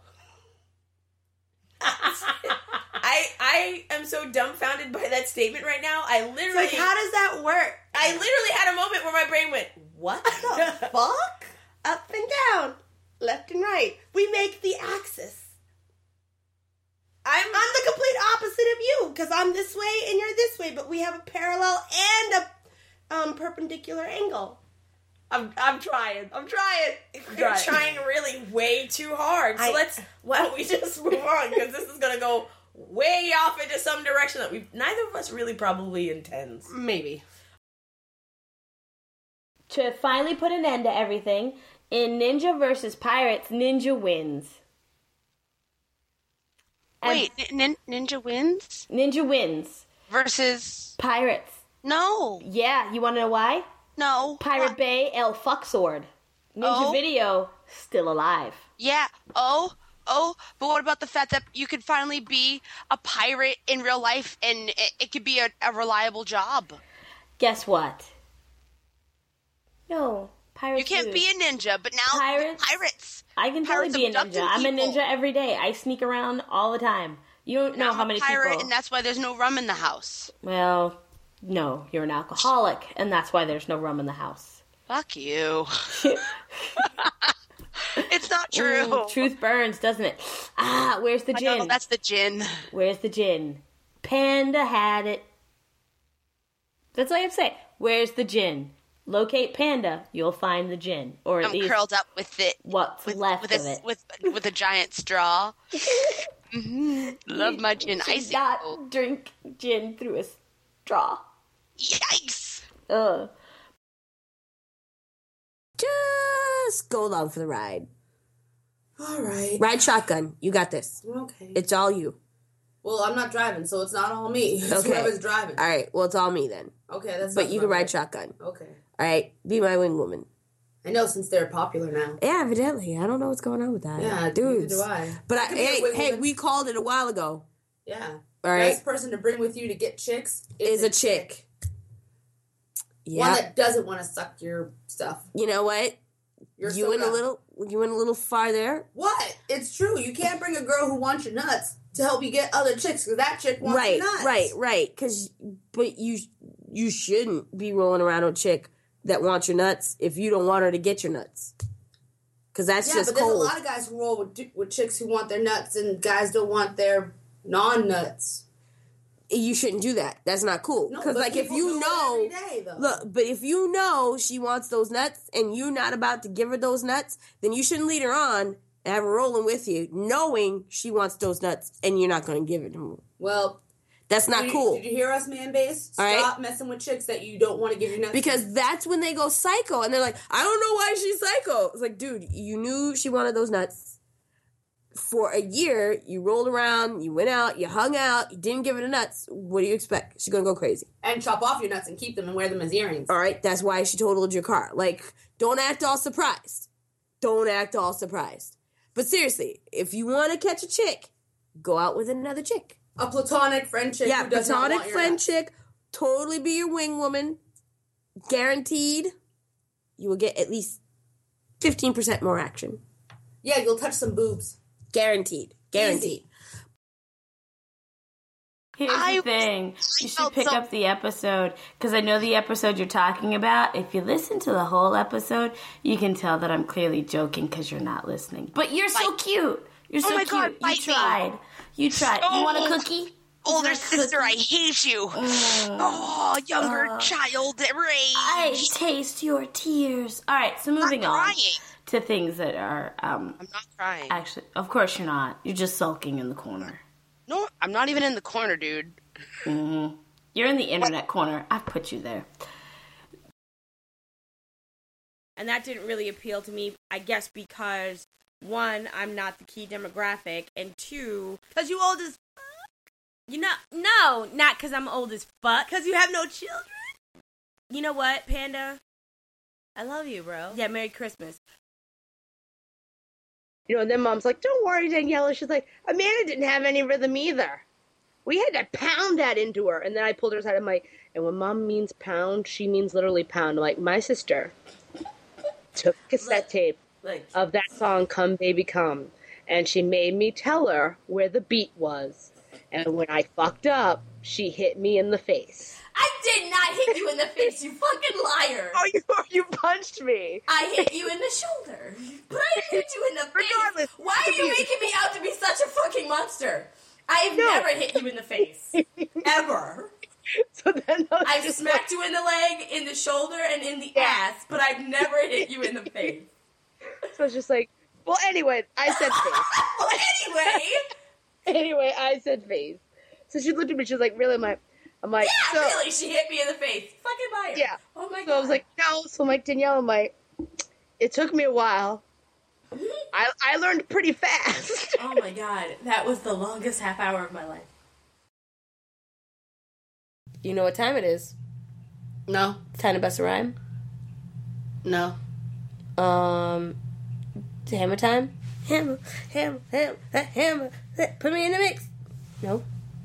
I am so dumbfounded by that statement right now. I literally... It's like, how does that work? I literally had a moment where my brain went, what the fuck? Up and down. Left and right. We make the axis. I'm the complete opposite of you, because I'm this way and you're this way, but we have a parallel and a perpendicular angle. I'm trying. You're trying really way too hard. So why don't we just move on? Because this is going to go way off into some direction that neither of us really probably intends. Maybe. To finally put an end to everything, in Ninja versus Pirates, Ninja wins. Wait, Ninja wins? Ninja wins. Versus... Pirates. No. Yeah, you want to know why? No. Pirate Bay, El Fucksword. Ninja Video, still alive. Yeah. Oh, but what about the fact that you could finally be a pirate in real life and it could be a reliable job? Guess what? No. Pirates. You can't be a ninja, but now pirates. I can totally be a ninja. I'm a ninja every day. I sneak around all the time. You don't know how many pirate, people. And that's why there's no rum in the house. Well, No, you're an alcoholic, and that's why there's no rum in the house. Fuck you. It's not true. Truth burns, doesn't it? Where's the gin? I know, that's the gin. Where's the gin? Panda had it. That's all I have to say. Where's the gin? Locate Panda, you'll find the gin. Or at I'm least curled up with it. What's left of it. With a giant straw. Love my gin. She got drink gin through a straw. Yikes! Just go along for the ride. All right. Ride shotgun. You got this. Okay. It's all you. Well, I'm not driving, so it's not all me. It's whoever's driving. All right. Well, it's all me then. Okay, that's. But you can ride shotgun. Okay. All right. Be my wing woman. I know, since they're popular now. Yeah, evidently. I don't know what's going on with that. Yeah, dudes. Neither do I. But hey, we called it a while ago. Yeah. All right. Best person to bring with you to get chicks is a chick. Yeah. One that doesn't want to suck your stuff. You know what? You went a little far there. What? It's true. You can't bring a girl who wants your nuts to help you get other chicks because that chick wants your nuts. Right. But you shouldn't be rolling around with a chick that wants your nuts if you don't want her to get your nuts. Because that's just cold. Yeah, but there's a lot of guys who roll with chicks who want their nuts and guys don't want their non-nuts. You shouldn't do that. That's not cool. Because, if you know... Every day, look, but if you know she wants those nuts and you're not about to give her those nuts, then you shouldn't lead her on and have her rolling with you, knowing she wants those nuts and you're not going to give it to her. Well... That's not cool. Did you hear us, man base? Stop messing with chicks that you don't want to give your nuts because to. That's when they go psycho. And they're like, I don't know why she's psycho. It's like, dude, you knew she wanted those nuts. For a year, you rolled around, you went out, you hung out, you didn't give her the nuts. What do you expect? She's going to go crazy. And chop off your nuts and keep them and wear them as earrings. All right, that's why she totaled your car. Don't act all surprised. But seriously, if you want to catch a chick, go out with another chick. A platonic friend chick who does not want your friend nuts. chick. Totally be your wing woman. Guaranteed. You will get at least 15% more action. Yeah, you'll touch some boobs. Guaranteed. Easy. Here's the thing. You should pick up the episode, because I know the episode you're talking about. If you listen to the whole episode, you can tell that I'm clearly joking because you're not listening. But you're so cute. You're so cute. God, you tried. You tried. You want a cookie? Older sister, I hate you. Younger child rage. I taste your tears. All right, so moving on to things that are... I'm not crying. Actually, of course you're not. You're just sulking in the corner. No, I'm not even in the corner, dude. Mm-hmm. You're in the internet corner. I've put you there. And that didn't really appeal to me, I guess, because... one, I'm not the key demographic, and two, because you old as fuck. No, not because I'm old as fuck, because you have no children. You know what, Panda? I love you, bro. Yeah, Merry Christmas. And then Mom's like, don't worry, Daniela. She's like, Amanda didn't have any rhythm either. We had to pound that into her. And then I pulled her aside. I'm like, and when Mom means pound, she means literally pound. I'm like, my sister took cassette tape of that song, Come Baby Come, and she made me tell her where the beat was. And when I fucked up, she hit me in the face. I did not hit you in the face, you fucking liar. Oh, you punched me. I hit you in the shoulder. But I hit you in the face. Why are you making me out to be such a fucking monster? I've never hit you in the face. Ever. So then I've smacked you in the leg, in the shoulder, and in the ass, but I've never hit you in the face. So it's just like, well, anyway, I said face. Anyway, I said face. So she looked at me, she was like, really? I'm like, yeah, really? She hit me in the face. Fucking liar. Yeah. Oh my God. So I was like, no. So I'm like, Danielle, I'm like, it took me a while. I learned pretty fast. Oh my God. That was the longest half hour of my life. You know what time it is? No. Time to bust a rhyme? No. Hammer time? Hammer. Put me in the mix. No.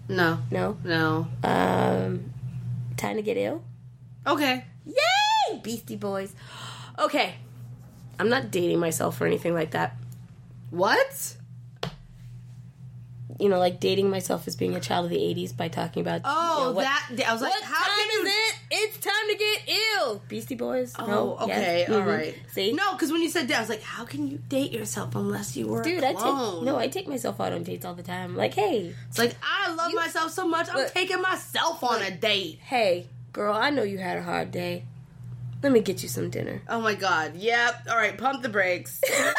Time to get ill? Okay. Yay! Beastie Boys. Okay. I'm not dating myself or anything like that. What? like dating myself as being a child of the 80s by talking about. I was like, what how time is it? It's time to get ill. Beastie Boys. Oh, no? okay, Yes. all right. See, no, because when you said that, I was like, how can you date yourself unless you were a clone? I take myself out on dates all the time. Like, hey, it's like I love myself so much, I'm taking myself on a date. Hey, girl, I know you had a hard day. Let me get you some dinner. Oh my God. Yep. All right, pump the brakes.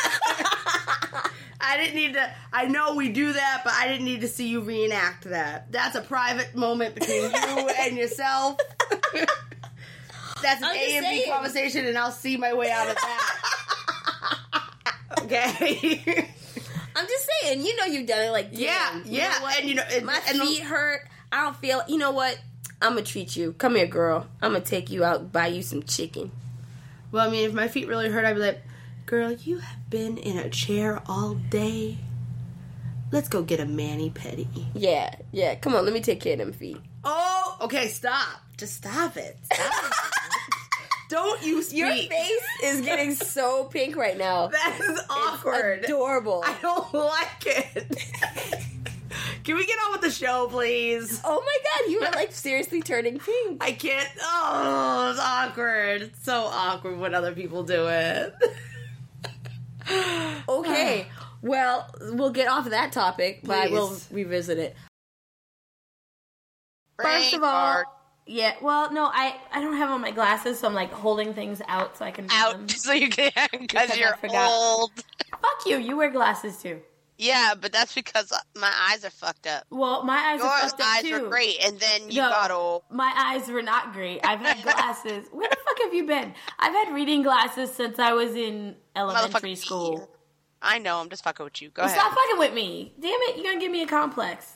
I didn't need to. I know we do that, but I didn't need to see you reenact that. That's a private moment between you and yourself. That's an A and B conversation, and I'll see my way out of that. Okay. I'm just saying, you've done it. Like, yeah. You know what? And my feet hurt. I don't feel. You know what? I'm gonna treat you. Come here, girl. I'm gonna take you out, buy you some chicken. Well, I mean, if my feet really hurt, I'd be like, girl, you have been in a chair all day. Let's go get a mani-pedi. Yeah. Come on, let me take care of them feet. Oh, okay, stop. Just stop it. Stop. Don't you speak. Your face is getting so pink right now. That is awkward. It's adorable. I don't like it. Can we get on with the show, please? Oh my God, you are seriously turning pink. I can't. Oh, it's awkward. It's so awkward when other people do it. Okay, well, we'll get off of that topic, but we'll revisit it. First of all, I don't have on my glasses, so I'm holding things out so I can read them. So you can, because you're old. Fuck you, you wear glasses too. Yeah, but that's because my eyes are fucked up. Well, my eyes are fucked up too. Your eyes were great, and then you got old. My eyes were not great. I've had glasses. Where the fuck have you been? I've had reading glasses since I was in elementary school. I know, I'm just fucking with you. Go ahead. Stop fucking with me. Damn it, you're gonna give me a complex.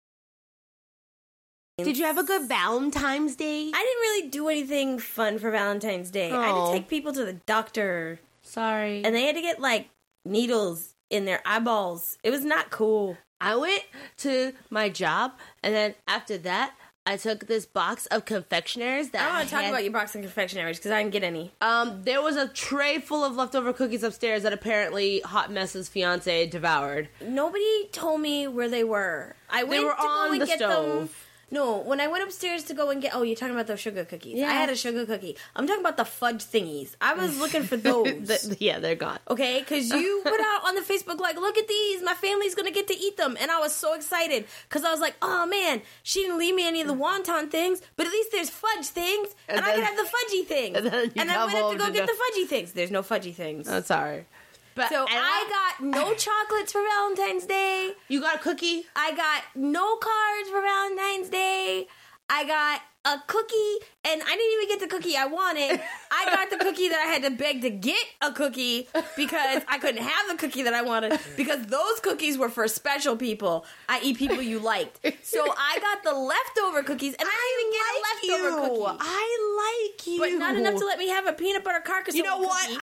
Did you have a good Valentine's Day? I didn't really do anything fun for Valentine's Day. I had to take people to the doctor. Sorry. And they had to get, needles in their eyeballs. It was not cool. I went to my job, and then after that, I took this box of confectionaries that I don't want to talk about your box of confectionaries because I didn't get any. There was a tray full of leftover cookies upstairs that apparently Hot Mess's fiance devoured. Nobody told me where they were. They were on the stove. No, when I went upstairs to go and get... Oh, you're talking about those sugar cookies. Yeah. I had a sugar cookie. I'm talking about the fudge thingies. I was looking for those. Yeah, they're gone. Okay, because you put out on the Facebook, look at these. My family's going to get to eat them. And I was so excited because I was like, oh, man, she didn't leave me any of the wonton things, but at least there's fudge things, and I can have the fudgy things. And I went up to go get the fudgy things. There's no fudgy things. I'm sorry. So I got no chocolates for Valentine's Day. You got a cookie? I got no cards for Valentine's Day. I got a cookie, and I didn't even get the cookie I wanted. I got the cookie that I had to beg to get a cookie because I couldn't have the cookie that I wanted because those cookies were for special people, i.e. people you liked. So I got the leftover cookies, and I didn't even get a leftover cookie. I like you. But not enough to let me have a peanut butter carcassonne. You know what? Cookie.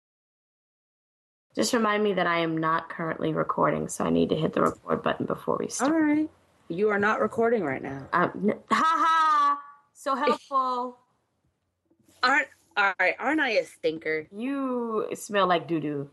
Just remind me that I am not currently recording, so I need to hit the record button before we start. All right. You are not recording right now. Ha! So helpful. Aren't I a stinker? You smell like doo-doo.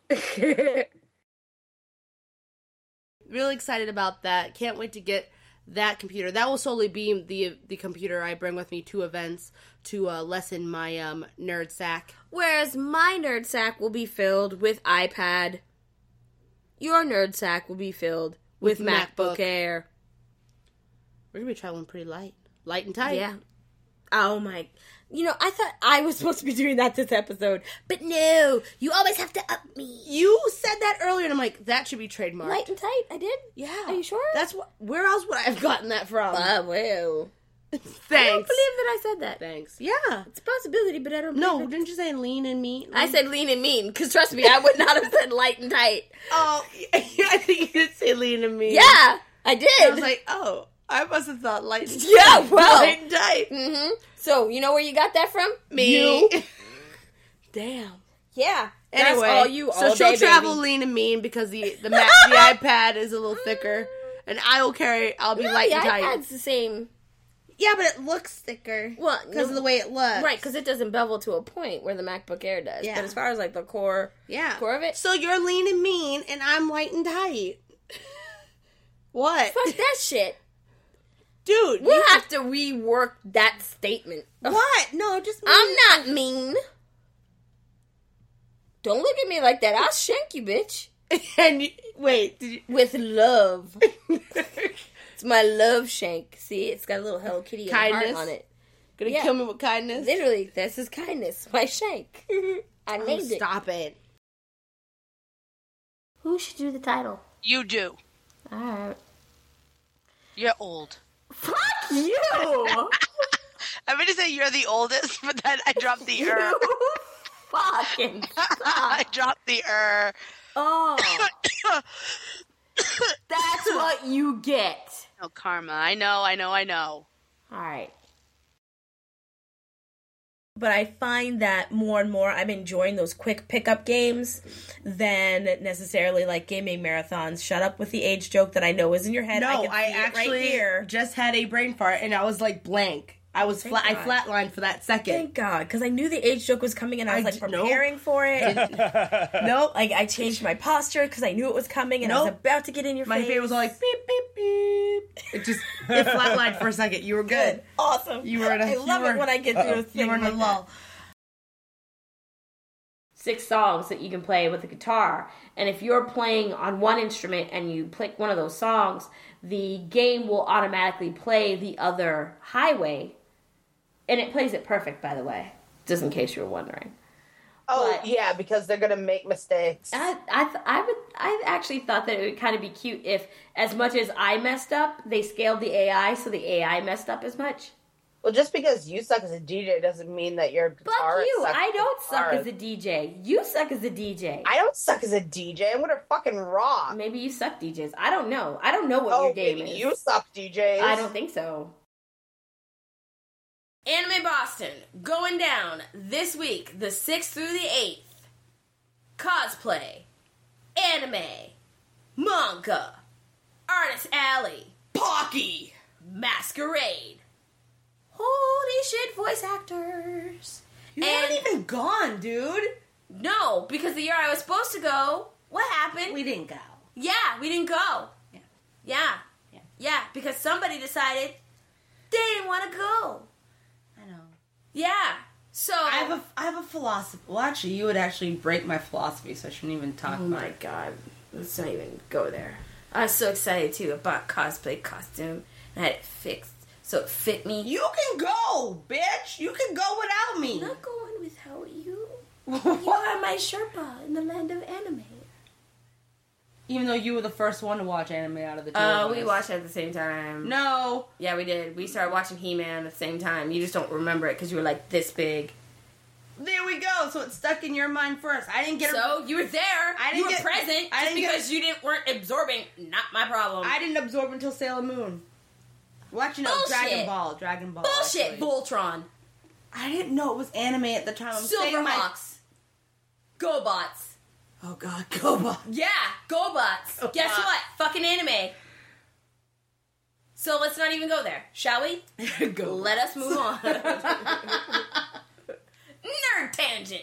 Really excited about that. Can't wait to get that computer. That will solely be the computer I bring with me to events to lessen my nerd sack. Whereas my nerd sack will be filled with iPad. Your nerd sack will be filled with MacBook Air. We're going to be traveling pretty light. Light and tight. Yeah. Oh my... I thought I was supposed to be doing that this episode. But no, you always have to up me. You said that earlier, and I'm like, that should be trademarked. Light and tight, I did? Yeah. Are you sure? Where else would I have gotten that from? Well. Thanks. I don't believe that I said that. Thanks. Yeah. It's a possibility, but I don't believe it. Didn't you say lean and mean? I said lean and mean, because trust me, I would not have said light and tight. Oh, I think you did say lean and mean. Yeah, I did. I was like, oh, I must have thought light and tight. Yeah, well. Light and tight. Mm-hmm. So, you know where you got that from? Me. You. Damn. Yeah. Anyway, that's all you all so she'll day, travel baby. lean and mean because the iPad is a little thicker, and I'll be light and tight. The iPad's the same. Yeah, but it looks thicker. Well, because of the way it looks. Right, because it doesn't bevel to a point where the MacBook Air does. Yeah. But as far as the core of it. So you're lean and mean, and I'm light and tight. What? Fuck that shit. Dude, we'll have to rework that statement. What? No, just mean. I'm not mean. Don't look at me like that. I'll shank you, bitch. And wait, with love. It's my love shank. See, it's got a little Hello Kitty and heart on it. Gonna kill me with kindness? Literally, this is kindness. My shank. I named it. Stop it. Who should do the title? You do. Alright. You're old. Fuck you! I'm going to say you're the oldest, but then I dropped the Fucking stop. I dropped the Oh. That's what you get. Oh, karma. I know. Alright. But I find that more and more I'm enjoying those quick pickup games than necessarily like gaming marathons. Shut up with the age joke that I know is in your head. No, I actually just had a brain fart and I was like blank. I was I flatlined for that second. Thank God, because I knew the age joke was coming and I was like preparing for it. Nope. Like I changed my posture because I knew it was coming and I was about to get in your face. My face was all like beep beep beep. It flatlined for a second. You were good. Awesome. You were in a. I love it when I get through a thing. You were in a lull. 6 songs that you can play with the guitar, and if you're playing on one instrument and you pick one of those songs, the game will automatically play the other highway. And it plays it perfect, by the way, just in case you were wondering. Oh, but, yeah, because they're going to make mistakes. I actually thought that it would kind of be cute if, as much as I messed up, they scaled the AI so the AI messed up as much. Well, just because you suck as a DJ doesn't mean that your guitarist Fuck you! sucks I don't suck as a DJ. You suck as a DJ. I don't suck as a DJ. I'm gonna fucking rock. Maybe you suck DJs. I don't know. I don't know what your game is. You suck DJs. I don't think so. Anime Boston, going down this week, the 6th through the 8th. Cosplay, anime, manga, Artist Alley, Pocky, Masquerade. Holy shit, voice actors. You haven't even gone, dude. No, because the year I was supposed to go, what happened? We didn't go. Yeah, we didn't go. Yeah, because somebody decided they didn't want to go. Yeah. So I have a philosophy. Well, actually, you would actually break my philosophy, so I shouldn't even talk about it. Oh my god. Let's not even go there. I was so excited too about cosplay costume. I had it fixed so it fit me. You can go, bitch. You can go without me. I'm not going without you. You are my Sherpa in the land of anime. Even though you were the first one to watch anime out of the two of us. We watched it at the same time. No. Yeah, we did. We started watching He-Man at the same time. You just don't remember it because you were like this big. There we go. So it stuck in your mind first. I didn't get. So you were there. You were present. Just because you weren't absorbing. Not my problem. I didn't absorb until Sailor Moon. Watching Dragon Ball. Bullshit. Actually. Voltron. I didn't know it was anime at the time. Silverhawks. GoBots. Oh god, GoBots. Yeah, GoBots. Oh, guess what? Fucking anime. So let's not even go there, shall we? Let us move on. Nerd tangent.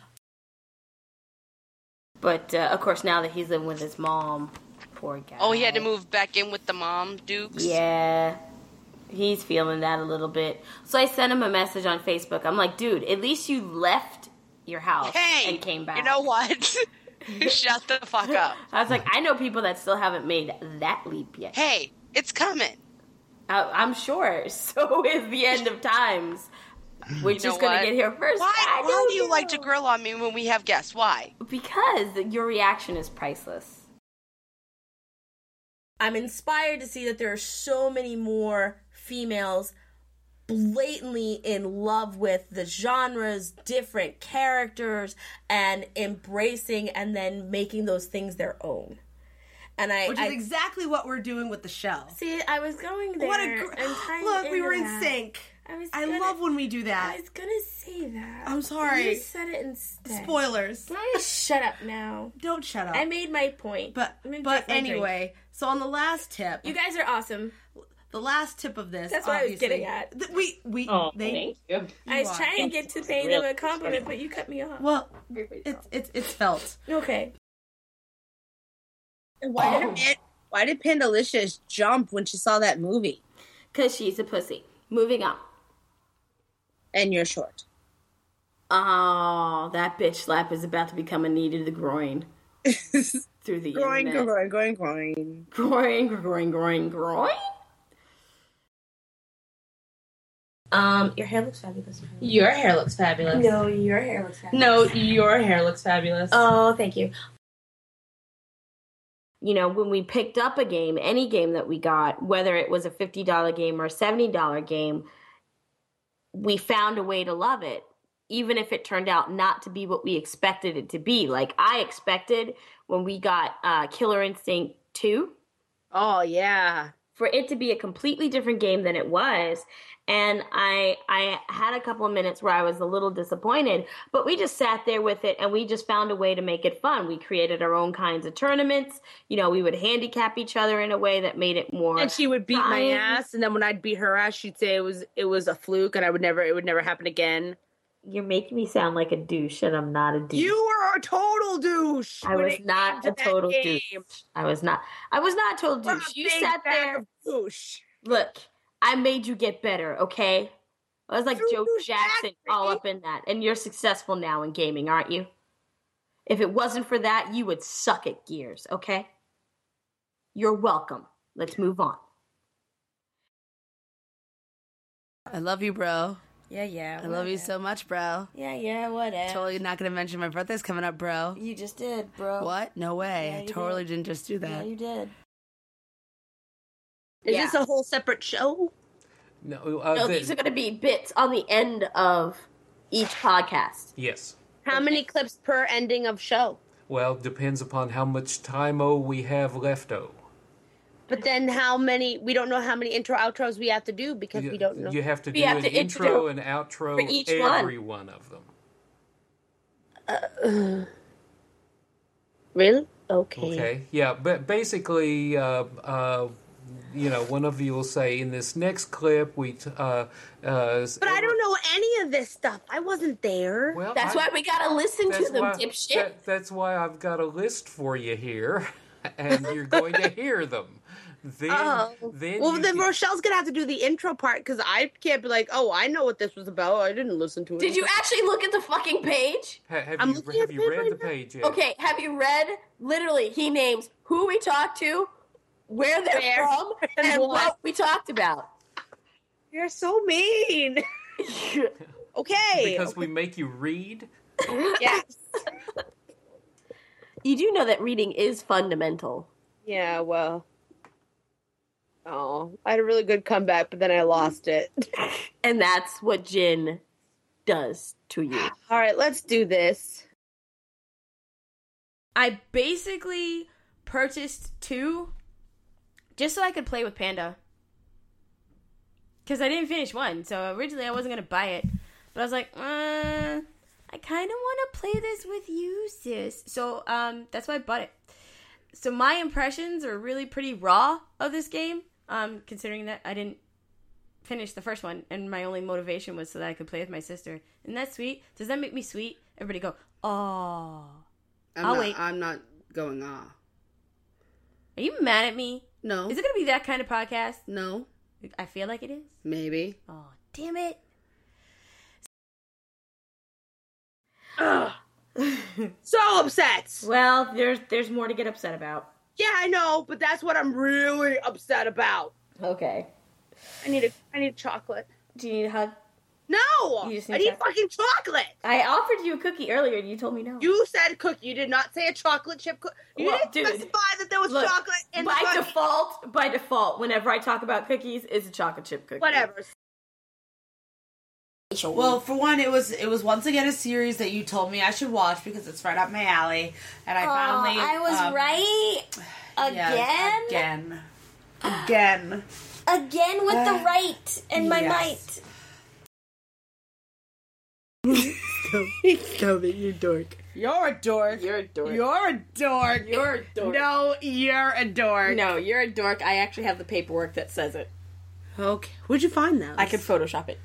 But, of course, now that he's living with his mom, poor guy. Oh, he had to move back in with the mom, Dukes? Yeah. He's feeling that a little bit. So I sent him a message on Facebook. I'm like, dude, at least you left your house and came back. You know what? Shut the fuck up. I was like, I know people that still haven't made that leap yet. Hey, it's coming. I'm sure. So is the end of times. We're just going to get here first. Why do you like to grill on me when we have guests? Why? Because your reaction is priceless. I'm inspired to see that there are so many more females blatantly in love with the genres, different characters, and embracing and then making those things their own. And Which is exactly what we're doing with the show. See, I was going there. Look, we were in sync. I love when we do that. I was gonna say that. I'm sorry. You said it instead. Spoilers. Can I shut up now? Don't shut up. I made my point. But anyway, so on the last tip, you guys are awesome. The last tip of this, that's what I was getting at. Thank you. I was trying to get to pay them a compliment, but you cut me off. Well, it's felt okay. Why did Pandalicious jump when she saw that movie? Because she's a pussy. Moving on. And you're short. Oh, that bitch slap is about to become a knee to the groin. Through the internet. Groin. Your hair looks fabulous. Your hair looks fabulous. No, your hair looks fabulous. No, your hair looks fabulous. Oh, thank you. You know, when we picked up a game, any game that we got, whether it was a $50 game or a $70 game, we found a way to love it, even if it turned out not to be what we expected it to be. Like, I expected when we got Killer Instinct 2. Oh, yeah. For it to be a completely different game than it was. And I had a couple of minutes where I was a little disappointed, but we just sat there with it and we just found a way to make it fun. We created our own kinds of tournaments. You know, we would handicap each other in a way that made it more. And she would beat my ass, and then when I'd beat her ass, she'd say it was a fluke, and it would never happen again. You're making me sound like a douche, and I'm not a douche. You were a total douche. I was not a total douche. I was not a total douche. You sat there. Douche. Look, I made you get better, okay? I was like Joe Jackson all up in that. And you're successful now in gaming, aren't you? If it wasn't for that, you would suck at Gears, okay? You're welcome. Let's move on. I love you, bro. Yeah. I love you so much, bro. Yeah, whatever. Totally not going to mention my birthday's coming up, bro. You just did, bro. What? No way. Yeah, I totally didn't just do that. Yeah, you did. Is this a whole separate show? No, these are going to be bits on the end of each podcast. Yes. How many clips per ending of show? Well, depends upon how much time we have left. But then we don't know how many intro outros we have to do because we don't know. You have to do an intro and outro for each every one of them. Really? Okay. Okay. Yeah, but basically, one of you will say, in this next clip, but I don't know any of this stuff. I wasn't there. Well, that's why we gotta listen to them, dipshit. That's why I've got a list for you here, and you're going to hear them. Then Rochelle's gonna have to do the intro part because I can't be like, oh, I know what this was about. I didn't listen to it. Did you actually look at the fucking page? Have you read the page yet? Okay, have you read? Literally, he names who we talked to, where they're from, and what we talked about. You're so mean. Okay. Because we make you read? Yes. You do know that reading is fundamental. Yeah, well. Oh, I had a really good comeback, but then I lost it. And that's what gin does to you. All right, let's do this. I basically purchased 2 just so I could play with Panda. Because I didn't finish 1, so originally I wasn't going to buy it. But I was like, I kind of want to play this with you, sis. So that's why I bought it. So my impressions are really pretty raw of this game, considering that I didn't finish the first one, and my only motivation was so that I could play with my sister. Isn't that sweet? Does that make me sweet? Everybody go, oh. Wait. I'm not going, ah. Are you mad at me? No. Is it going to be that kind of podcast? No. I feel like it is. Maybe. Oh, damn it. Ugh. So upset. Well, there's more to get upset about. Yeah, I know, but that's what I'm really upset about. Okay. I need chocolate. Do you need a hug? No! I need fucking chocolate! I offered you a cookie earlier and you told me no. You said cookie. You did not say a chocolate chip cookie. You didn't specify that there was chocolate in the cookie. By default, whenever I talk about cookies, it's a chocolate chip cookie. Whatever. Well, for one, it was once again a series that you told me I should watch because it's right up my alley, and I finally. I was right again. Again with the right and my might. Stop it, you dork. You're a dork. You're a dork. You're a dork. You're a dork. No, you're a dork. No, you're a dork. I actually have the paperwork that says it. Okay. Where'd you find those? I could Photoshop it.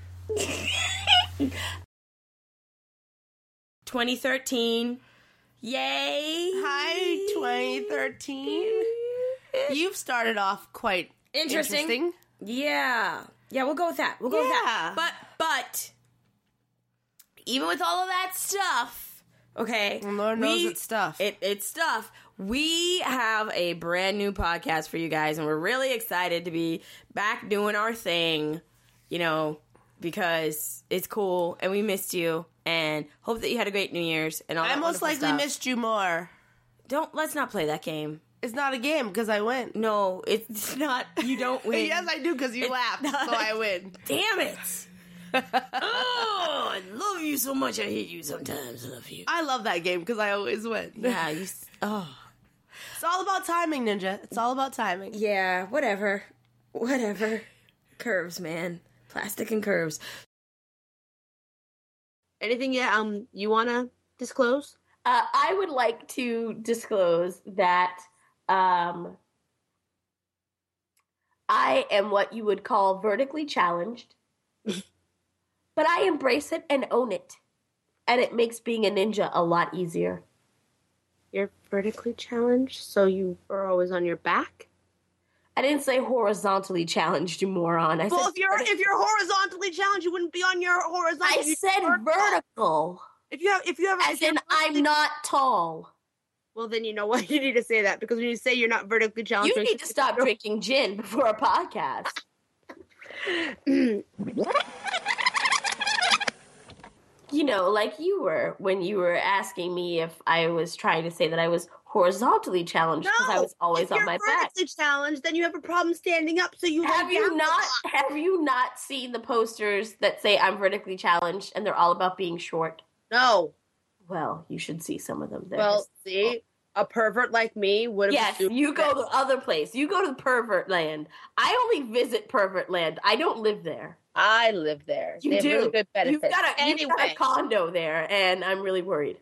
2013. Yay! Hi, 2013. You've started off quite interesting. Yeah, we'll go with that. We'll go with that. But even with all of that stuff, okay, Lord knows it's stuff. It's stuff. We have a brand new podcast for you guys, and we're really excited to be back doing our thing, because it's cool, and we missed you, and hope that you had a great New Year's, and all that. I most likely missed you more. Let's not play that game. It's not a game, because I win. No, it's not. You don't win. Yes, I do, because you laughed, so I win. Damn it. Oh, I love you so much. I hate you sometimes. I love you. I love that game because I always win. Yeah, it's all about timing, Ninja. It's all about timing. Yeah, whatever. Curves, man. Plastic and curves. Anything you want to disclose? I would like to disclose that I am what you would call vertically challenged. But I embrace it and own it. And it makes being a ninja a lot easier. You're vertically challenged, so you are always on your back? I didn't say horizontally challenged, you moron. I said if you're horizontally challenged, you wouldn't be on your horizontal. I said vertical. If you have as in I'm not tall. Well, then you know what? You need to say that, because when you say you're not vertically challenged, you need to stop drinking gin before a podcast. Like you were when you were asking me if I was trying to say that I was horizontally challenged because I was always on my back. If you're vertically challenged, then you have a problem standing up. So have you not seen the posters that say I'm vertically challenged and they're all about being short? No. Well, you should see some of them. See, a pervert like me would have. Yes, you go to other place. You go to pervert land. I only visit pervert land. I don't live there. I live there. You they do. Have really good benefits. You've got a condo there, and I'm really worried.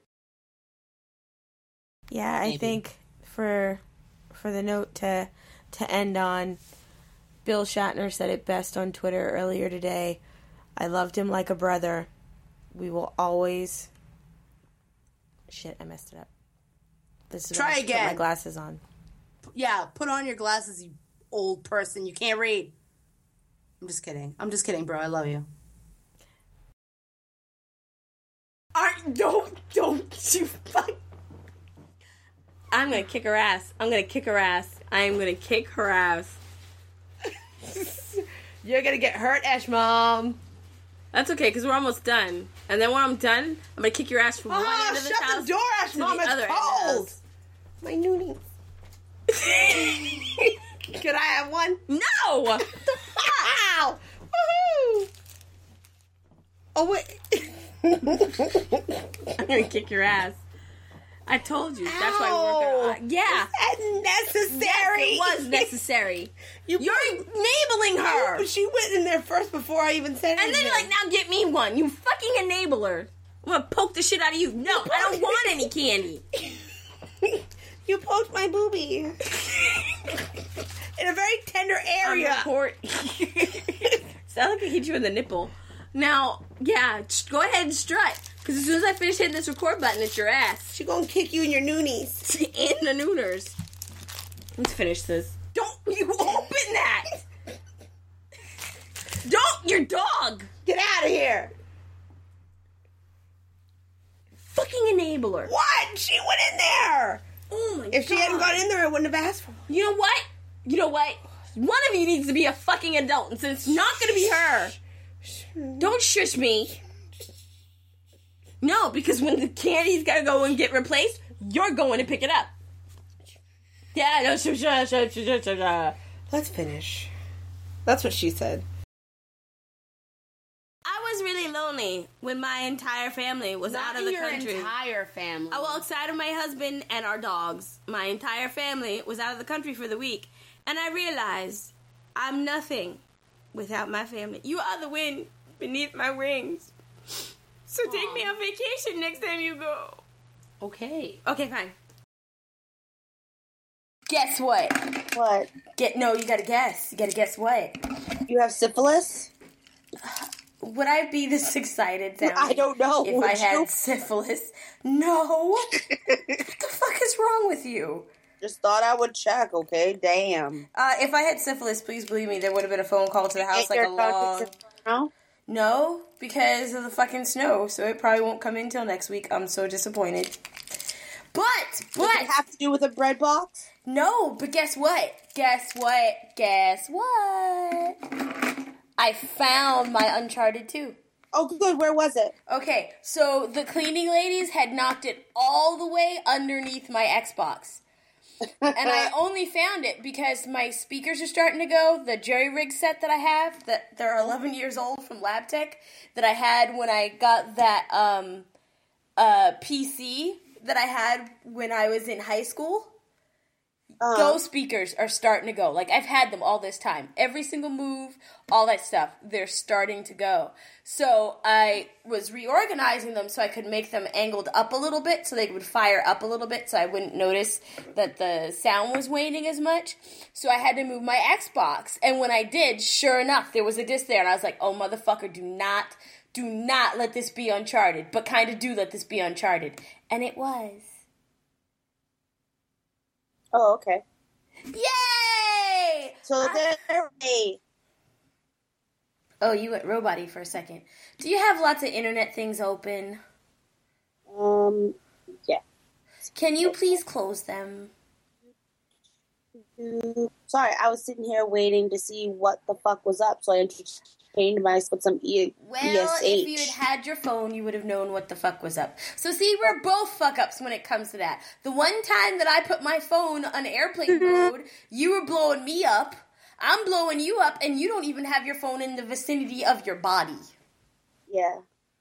Yeah, I think for the note to end on, Bill Shatner said it best on Twitter earlier today. I loved him like a brother. We will always. Shit, I messed it up. This is Try again. Put my glasses on. Yeah, put on your glasses, you old person. You can't read. I'm just kidding, bro. I love you. Don't you fuck. I'm gonna kick her ass. I'm gonna kick her ass. You're gonna get hurt, Ash Mom. That's okay, because we're almost done. And then when I'm done, I'm gonna kick your ass from one end of the house. Shut the door, Ash Mom. It's cold. My noonie. Could I have one? No! Ow! Woohoo! Oh, wait. I'm gonna kick your ass. I told you. That's why we're working on. Yeah. That's necessary. Yes, it was necessary. You're enabling her. But she went in there first before I even said anything. And then you're like, now get me one. You fucking enabler. I'm gonna poke the shit out of you. No, I don't want any candy. You poked my boobie. In a very tender area. Sound like I hit you in the nipple. Now, yeah, go ahead and strut. Because as soon as I finish hitting this record button, it's your ass. She gonna kick you in your noonies. In the nooners. Let's finish this. Don't you open that! Don't! Your dog! Get out of here! Fucking enabler. What? She went in there! Oh my god. If she hadn't gone in there, I wouldn't have asked for one. You know what? One of you needs to be a fucking adult, and since it's not gonna be her, don't shush me. No, because when the candy's gotta go and get replaced, you're going to pick it up. Yeah, no, Let's finish. That's what she said. I was really lonely when my entire family was out of the country. Your entire family. Well, outside of my husband and our dogs, my entire family was out of the country for the week. And I realized I'm nothing without my family. You are the wind beneath my wings. So take me on vacation next time you go. Okay. Okay, fine. Guess what? What? You gotta guess. You gotta guess what? You have syphilis? Would I be this excited, Sam? I don't know. If I had syphilis? No. What the fuck is wrong with you? Just thought I would check, okay? Damn. If I had syphilis, please believe me, there would have been a phone call to the house like a long... No, because of the fucking snow, so it probably won't come in till next week. I'm so disappointed. But does it have to do with a bread box? No, but guess what? I found my Uncharted 2. Oh, good. Where was it? Okay, so the cleaning ladies had knocked it all the way underneath my Xbox. And I only found it because my speakers are starting to go. The jerry-rig set that I have, that they're 11 years old from LabTech, that I had when I got that PC that I had when I was in high school. Those speakers are starting to go. Like, I've had them all this time. Every single move, all that stuff, they're starting to go. So I was reorganizing them so I could make them angled up a little bit so they would fire up a little bit so I wouldn't notice that the sound was waning as much. So I had to move my Xbox. And when I did, sure enough, there was a disc there. And I was like, oh, motherfucker, do not let this be Uncharted. But kind of do let this be Uncharted. And it was. Oh, okay. Yay! So Oh, you went robot-y for a second. Do you have lots of internet things open? Yeah. Can you please close them? Sorry, I was sitting here waiting to see what the fuck was up, so I entertained myself with some ESH. If you had your phone, you would have known what the fuck was up. So see, we're both fuck-ups when it comes to that. The one time that I put my phone on airplane mode, you were blowing me up, I'm blowing you up, and you don't even have your phone in the vicinity of your body. Yeah.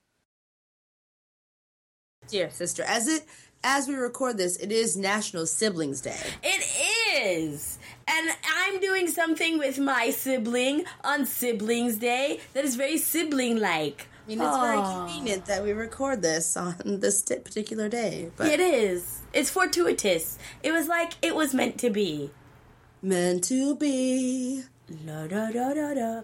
Dear sister, as we record this, it is National Siblings Day. It is! And I'm doing something with my sibling on Siblings Day that is very sibling-like. I mean, it's very convenient that we record this on this particular day. But it is. It's fortuitous. It was like it was meant to be. Meant to be. La da da da da.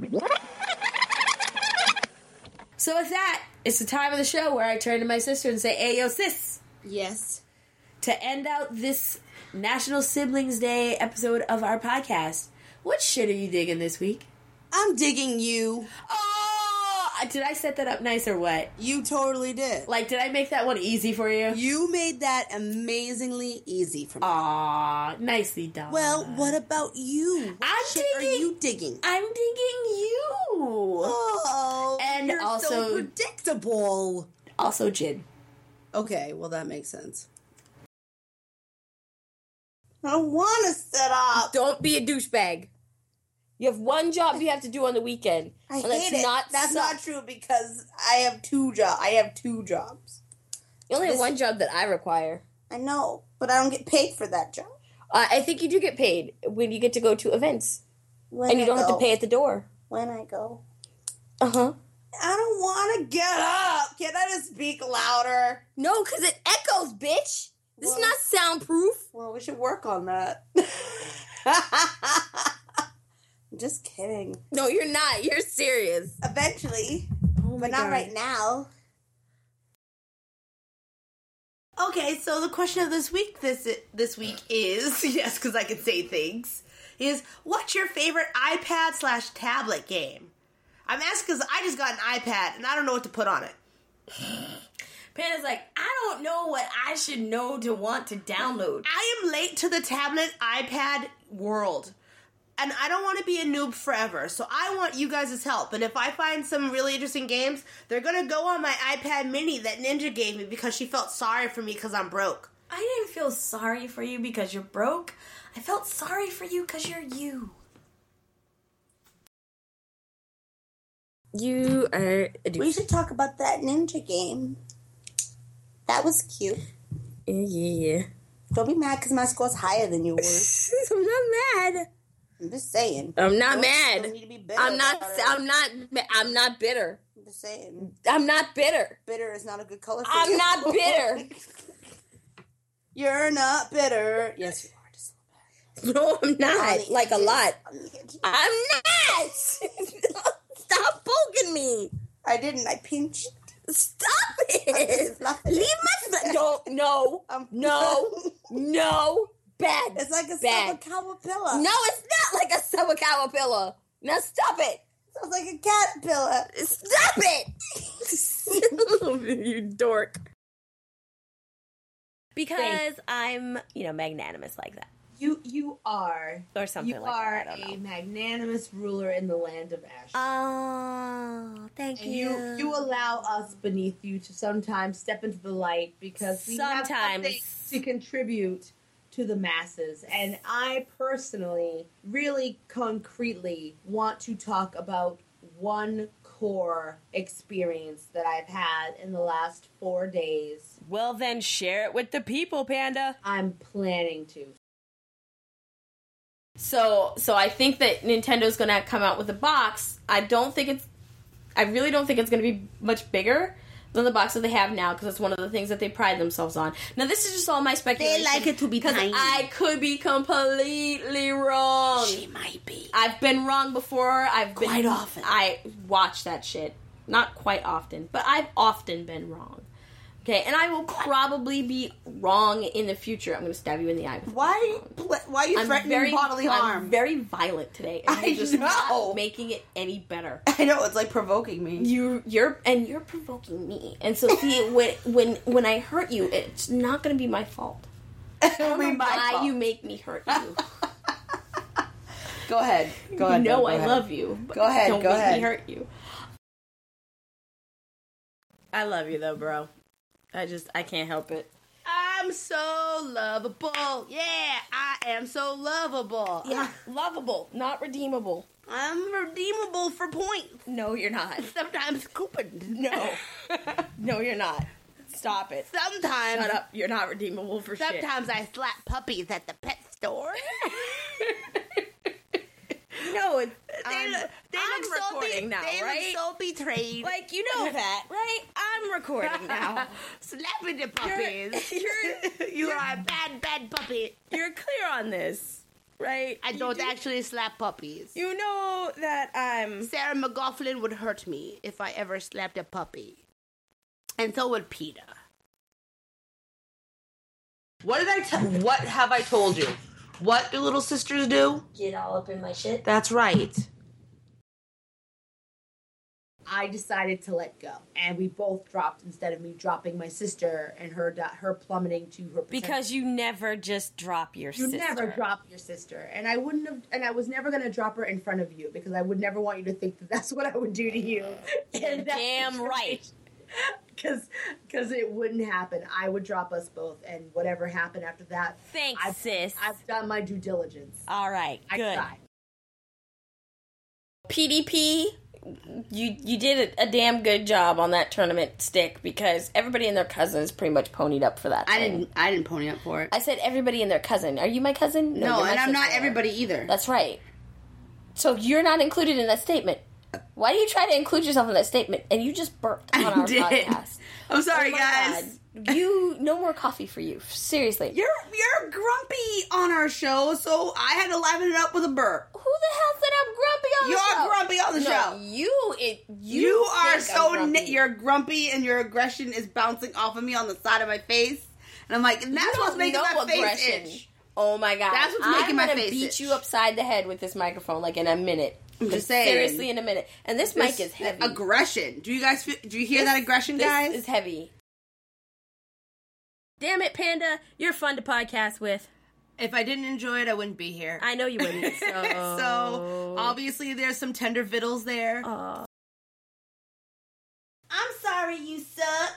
So with that, it's the time of the show where I turn to my sister and say, hey, yo, sis. Yes. To end out this National Siblings Day episode of our podcast, what shit are you digging this week? I'm digging you. Oh! Did I set that up nice or what? You totally did. Like, did I make that one easy for you? You made that amazingly easy for me. Aw, nicely done. Well, what about you? What shit are you digging? I'm digging you. Oh, and you're also so predictable. Also Jin. Okay, well that makes sense. I don't want to set up. Don't be a douchebag. You have one job you have to do on the weekend. I hate it. That's not true because I have two jobs. You only have one job that I require. I know, but I don't get paid for that job. I think you do get paid when you get to go to events. And you don't have to pay at the door. When I go. Uh-huh. I don't want to get up. Can I just speak louder? No, because it echoes, bitch. This is not soundproof. Well, we should work on that. I'm just kidding. No, you're not. You're serious. Eventually. But not right now. Okay, so the question of this week this week is, yes, because I can say things, is what's your favorite iPad/tablet game? I'm asking because I just got an iPad and I don't know what to put on it. Panda's like, I don't know what I should know to want to download. I am late to the tablet iPad world. And I don't want to be a noob forever, so I want you guys' help. And if I find some really interesting games, they're going to go on my iPad mini that Ninja gave me because she felt sorry for me because I'm broke. I didn't feel sorry for you because you're broke. I felt sorry for you because you're you. You are a douche. We should talk about that Ninja game. That was cute. Yeah. Don't be mad because my score's higher than yours. I'm not mad. I'm just saying. I'm not mad. Don't need to be bitter I'm not bitter. I'm just saying. I'm not bitter. Bitter is not a good color for I'm you. not bitter. You're not bitter. Yes, you are. Just a little bit. No, I'm not. Like a lot. I'm not. Stop poking me. I didn't. I pinched. Stop it. Leave my... No. Bad. like a bad. caterpillar. No, it's not like a caterpillar. Now stop it. Sounds like a caterpillar. Stop it. You dork. Because I'm, magnanimous like that. You are. Or something like that. I don't know. A magnanimous ruler in the land of Ash. Oh, thank you. You allow us beneath you to sometimes step into the light because we have something to contribute to the masses. And I personally, really concretely, want to talk about one core experience that I've had in the last 4 days. Well, then share it with the people, Panda. I'm planning to. So I think that Nintendo's going to come out with a box. I really don't think it's going to be much bigger than the box that they have now, because it's one of the things that they pride themselves on. Now, this is just all my speculation. They like it to be tiny. I could be completely wrong. She might be. I've been wrong before. Quite often. I watch that shit. Not quite often, but I've often been wrong. Okay, and I will probably be wrong in the future. I'm going to stab you in the eye. Why are you threatening bodily harm? I'm very violent today. And you're just not making it any better. I know, it's like provoking me. You're provoking me. And so see, when I hurt you, it's not going to be my fault. It'll be my fault. Why you make me hurt you? Go ahead. I love you. But go ahead. Don't make me hurt you. I love you though, bro. I can't help it. I'm so lovable. Yeah, I am so lovable. Yeah, lovable, not redeemable. I'm redeemable for points. No, you're not. Sometimes coupons. No. No, you're not. Stop it. Sometimes. Shut up. You're not redeemable for shit. Sometimes I slap puppies at the pet store. No, I'm recording now, right? They look so betrayed. Like, you know that, right? I'm recording now. Slapping the puppies. You are a bad puppy. You're clear on this, right? I don't actually slap puppies. You know that I'm... Sarah McLachlan would hurt me if I ever slapped a puppy. And so would PETA. What have I told you? What do little sisters do? Get all up in my shit. That's right. I decided to let go, and we both dropped instead of me dropping my sister and her plummeting to her potential. Because you never just drop your sister. You never drop your sister, and I wouldn't have, and I was never going to drop her in front of you because I would never want you to think that that's what I would do to you. And damn right. Because it wouldn't happen. I would drop us both, and whatever happened after that. Thanks, sis. I've done my due diligence. All right, good. I tried. PDP, you did a damn good job on that tournament stick because everybody and their cousins pretty much ponied up for that. I didn't pony up for it. I said everybody and their cousin. Are you my cousin? No, and I'm not everybody either. That's right. So you're not included in that statement. Why do you try to include yourself in that statement? And you just burped on our podcast. I'm sorry, guys. God. No more coffee for you. Seriously. You're grumpy on our show, so I had to liven it up with a burp. Who the hell said I'm grumpy on the show? You're grumpy on the show. You are so you're grumpy and your aggression is bouncing off of me on the side of my face. And I'm like, and that's what's making my face itch. Oh my God. That's what's making my face itch. I'm going to beat you upside the head with this microphone like in a minute. I'm just saying. Seriously, in a minute. And this mic is heavy. Aggression. Do you hear that aggression, guys? This is heavy. Damn it, Panda. You're fun to podcast with. If I didn't enjoy it, I wouldn't be here. I know you wouldn't. So obviously, there's some tender vittles there. I'm sorry, you suck.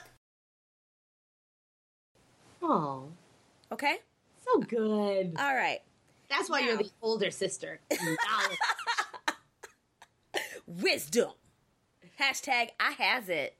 Oh. Okay. So good. All right. That's why you're the older sister. Wisdom. Hashtag I has it.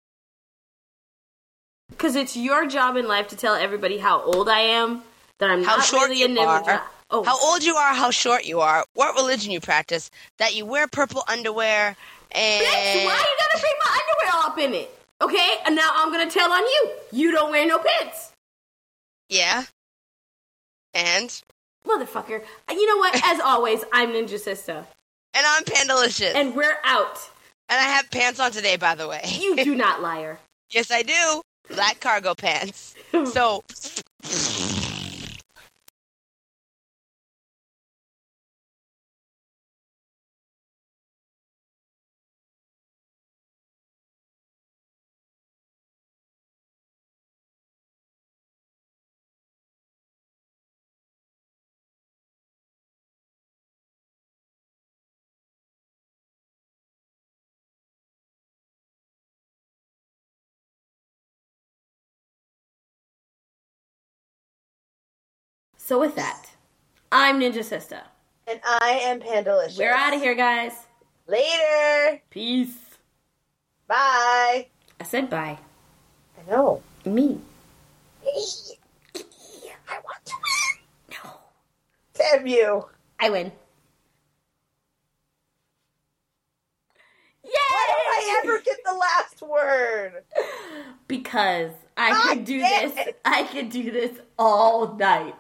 Because it's your job in life to tell everybody how old I am, that I'm not really a nimble. Oh. How old you are, how short you are, what religion you practice, that you wear purple underwear, and... Bitch, why you gotta bring my underwear up in it? Okay, and now I'm gonna tell on you. You don't wear no pants. Yeah. And? Motherfucker. You know what? As always, I'm Ninja Sister. And I'm Pandalicious. And we're out. And I have pants on today, by the way. You do not, liar. Yes, I do. Black cargo pants. So... So with that, I'm Ninja Sister. And I am Pandalicious. We're out of here, guys. Later. Peace. Bye. I said bye. I know. Me. I want to win. No. Damn you. I win. Yay! Why don't I ever get the last word? Because I could do this. I could do this all night.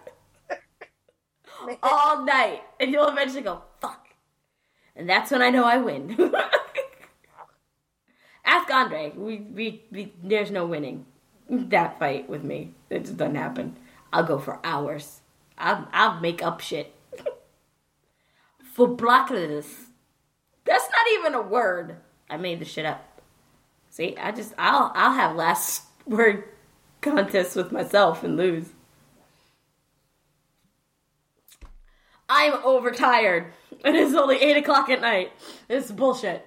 All night. And you'll eventually go, fuck. And that's when I know I win. Ask Andre. We there's no winning that fight with me. It just doesn't happen. I'll go for hours. I'll make up shit. For blockers. That's not even a word. I made the shit up. See, I'll have last word contests with myself and lose. I'm overtired. It is only 8 o'clock at night. This is bullshit.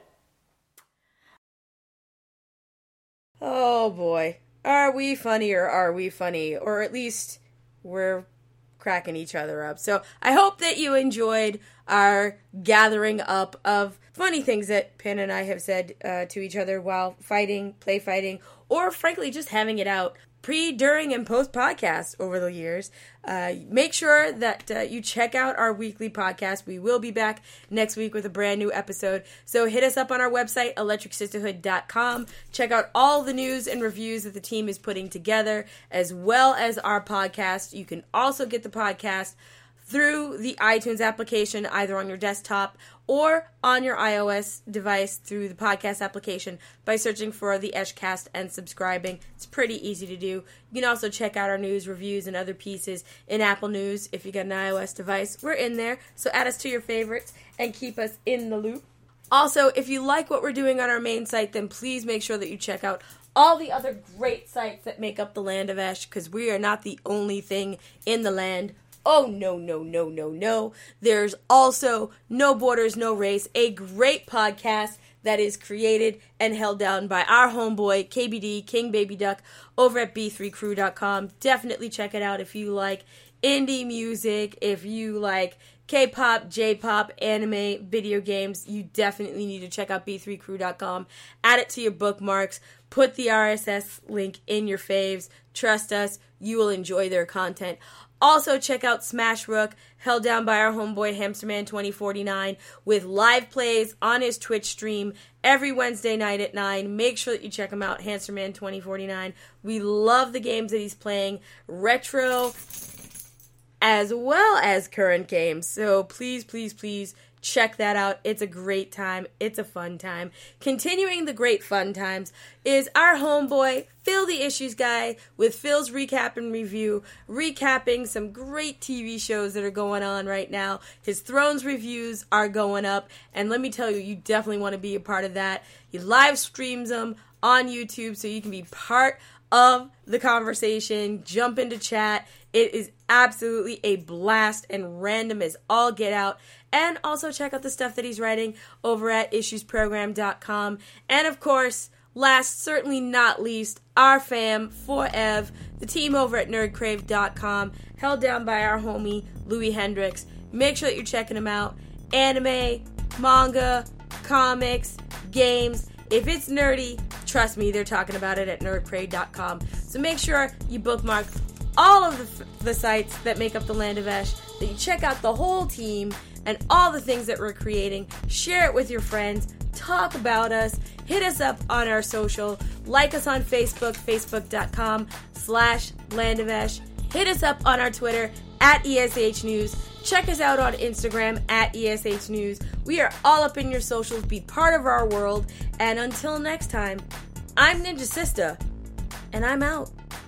Oh boy. Are we funny or are we funny? Or at least we're cracking each other up. So I hope that you enjoyed our gathering up of funny things that Pin and I have said to each other while fighting, play fighting, or frankly just having it out pre, during, and post podcast over the years. Make sure that you check out our weekly podcast. We will be back next week with a brand new episode. So hit us up on our website, electricsisterhood.com. Check out all the news and reviews that the team is putting together, as well as our podcast. You can also get the podcast through the iTunes application, either on your desktop or on your iOS device through the podcast application by searching for the Eshcast and subscribing. It's pretty easy to do. You can also check out our news, reviews, and other pieces in Apple News. If you got an iOS device, we're in there. So add us to your favorites and keep us in the loop. Also, if you like what we're doing on our main site, then please make sure that you check out all the other great sites that make up the land of Esh, because we are not the only thing in the land. Oh, no, no, no, no, no. There's also No Borders, No Race, a great podcast that is created and held down by our homeboy, KBD, King Baby Duck, over at b3crew.com. Definitely check it out if you like indie music, if you like K-pop, J-pop, anime, video games. You definitely need to check out b3crew.com. Add it to your bookmarks. Put the RSS link in your faves. Trust us, you will enjoy their content. Also, check out Smash Rook, held down by our homeboy Hamsterman2049, with live plays on his Twitch stream every Wednesday night at 9. Make sure that you check him out, Hamsterman2049. We love the games that he's playing, retro as well as current games. So please, please, please check that out. It's a great time. It's a fun time. Continuing the great fun times is our homeboy, Phil the Issues Guy, with Phil's Recap and Review, recapping some great TV shows that are going on right now. His Thrones reviews are going up, and let me tell you, you definitely want to be a part of that. He live streams them on YouTube so you can be part of the conversation, jump into chat. It is absolutely a blast and random as all get out. And also check out the stuff that he's writing over at issuesprogram.com. And of course, last, certainly not least, our fam, Forev, the team over at nerdcrave.com, held down by our homie, Louis Hendricks. Make sure that you're checking him out. Anime, manga, comics, games. If it's nerdy, trust me, they're talking about it at nerdcrave.com. So make sure you bookmark all of the sites that make up the land of Esh, that you check out the whole team and all the things that we're creating. Share it with your friends. Talk about us. Hit us up on our social. Like us on Facebook, facebook.com/landofesh. Hit us up on our Twitter at ESH News. Check us out on Instagram at ESH News. We are all up in your socials. Be part of our world. And until next time, I'm Ninja Sister, and I'm out.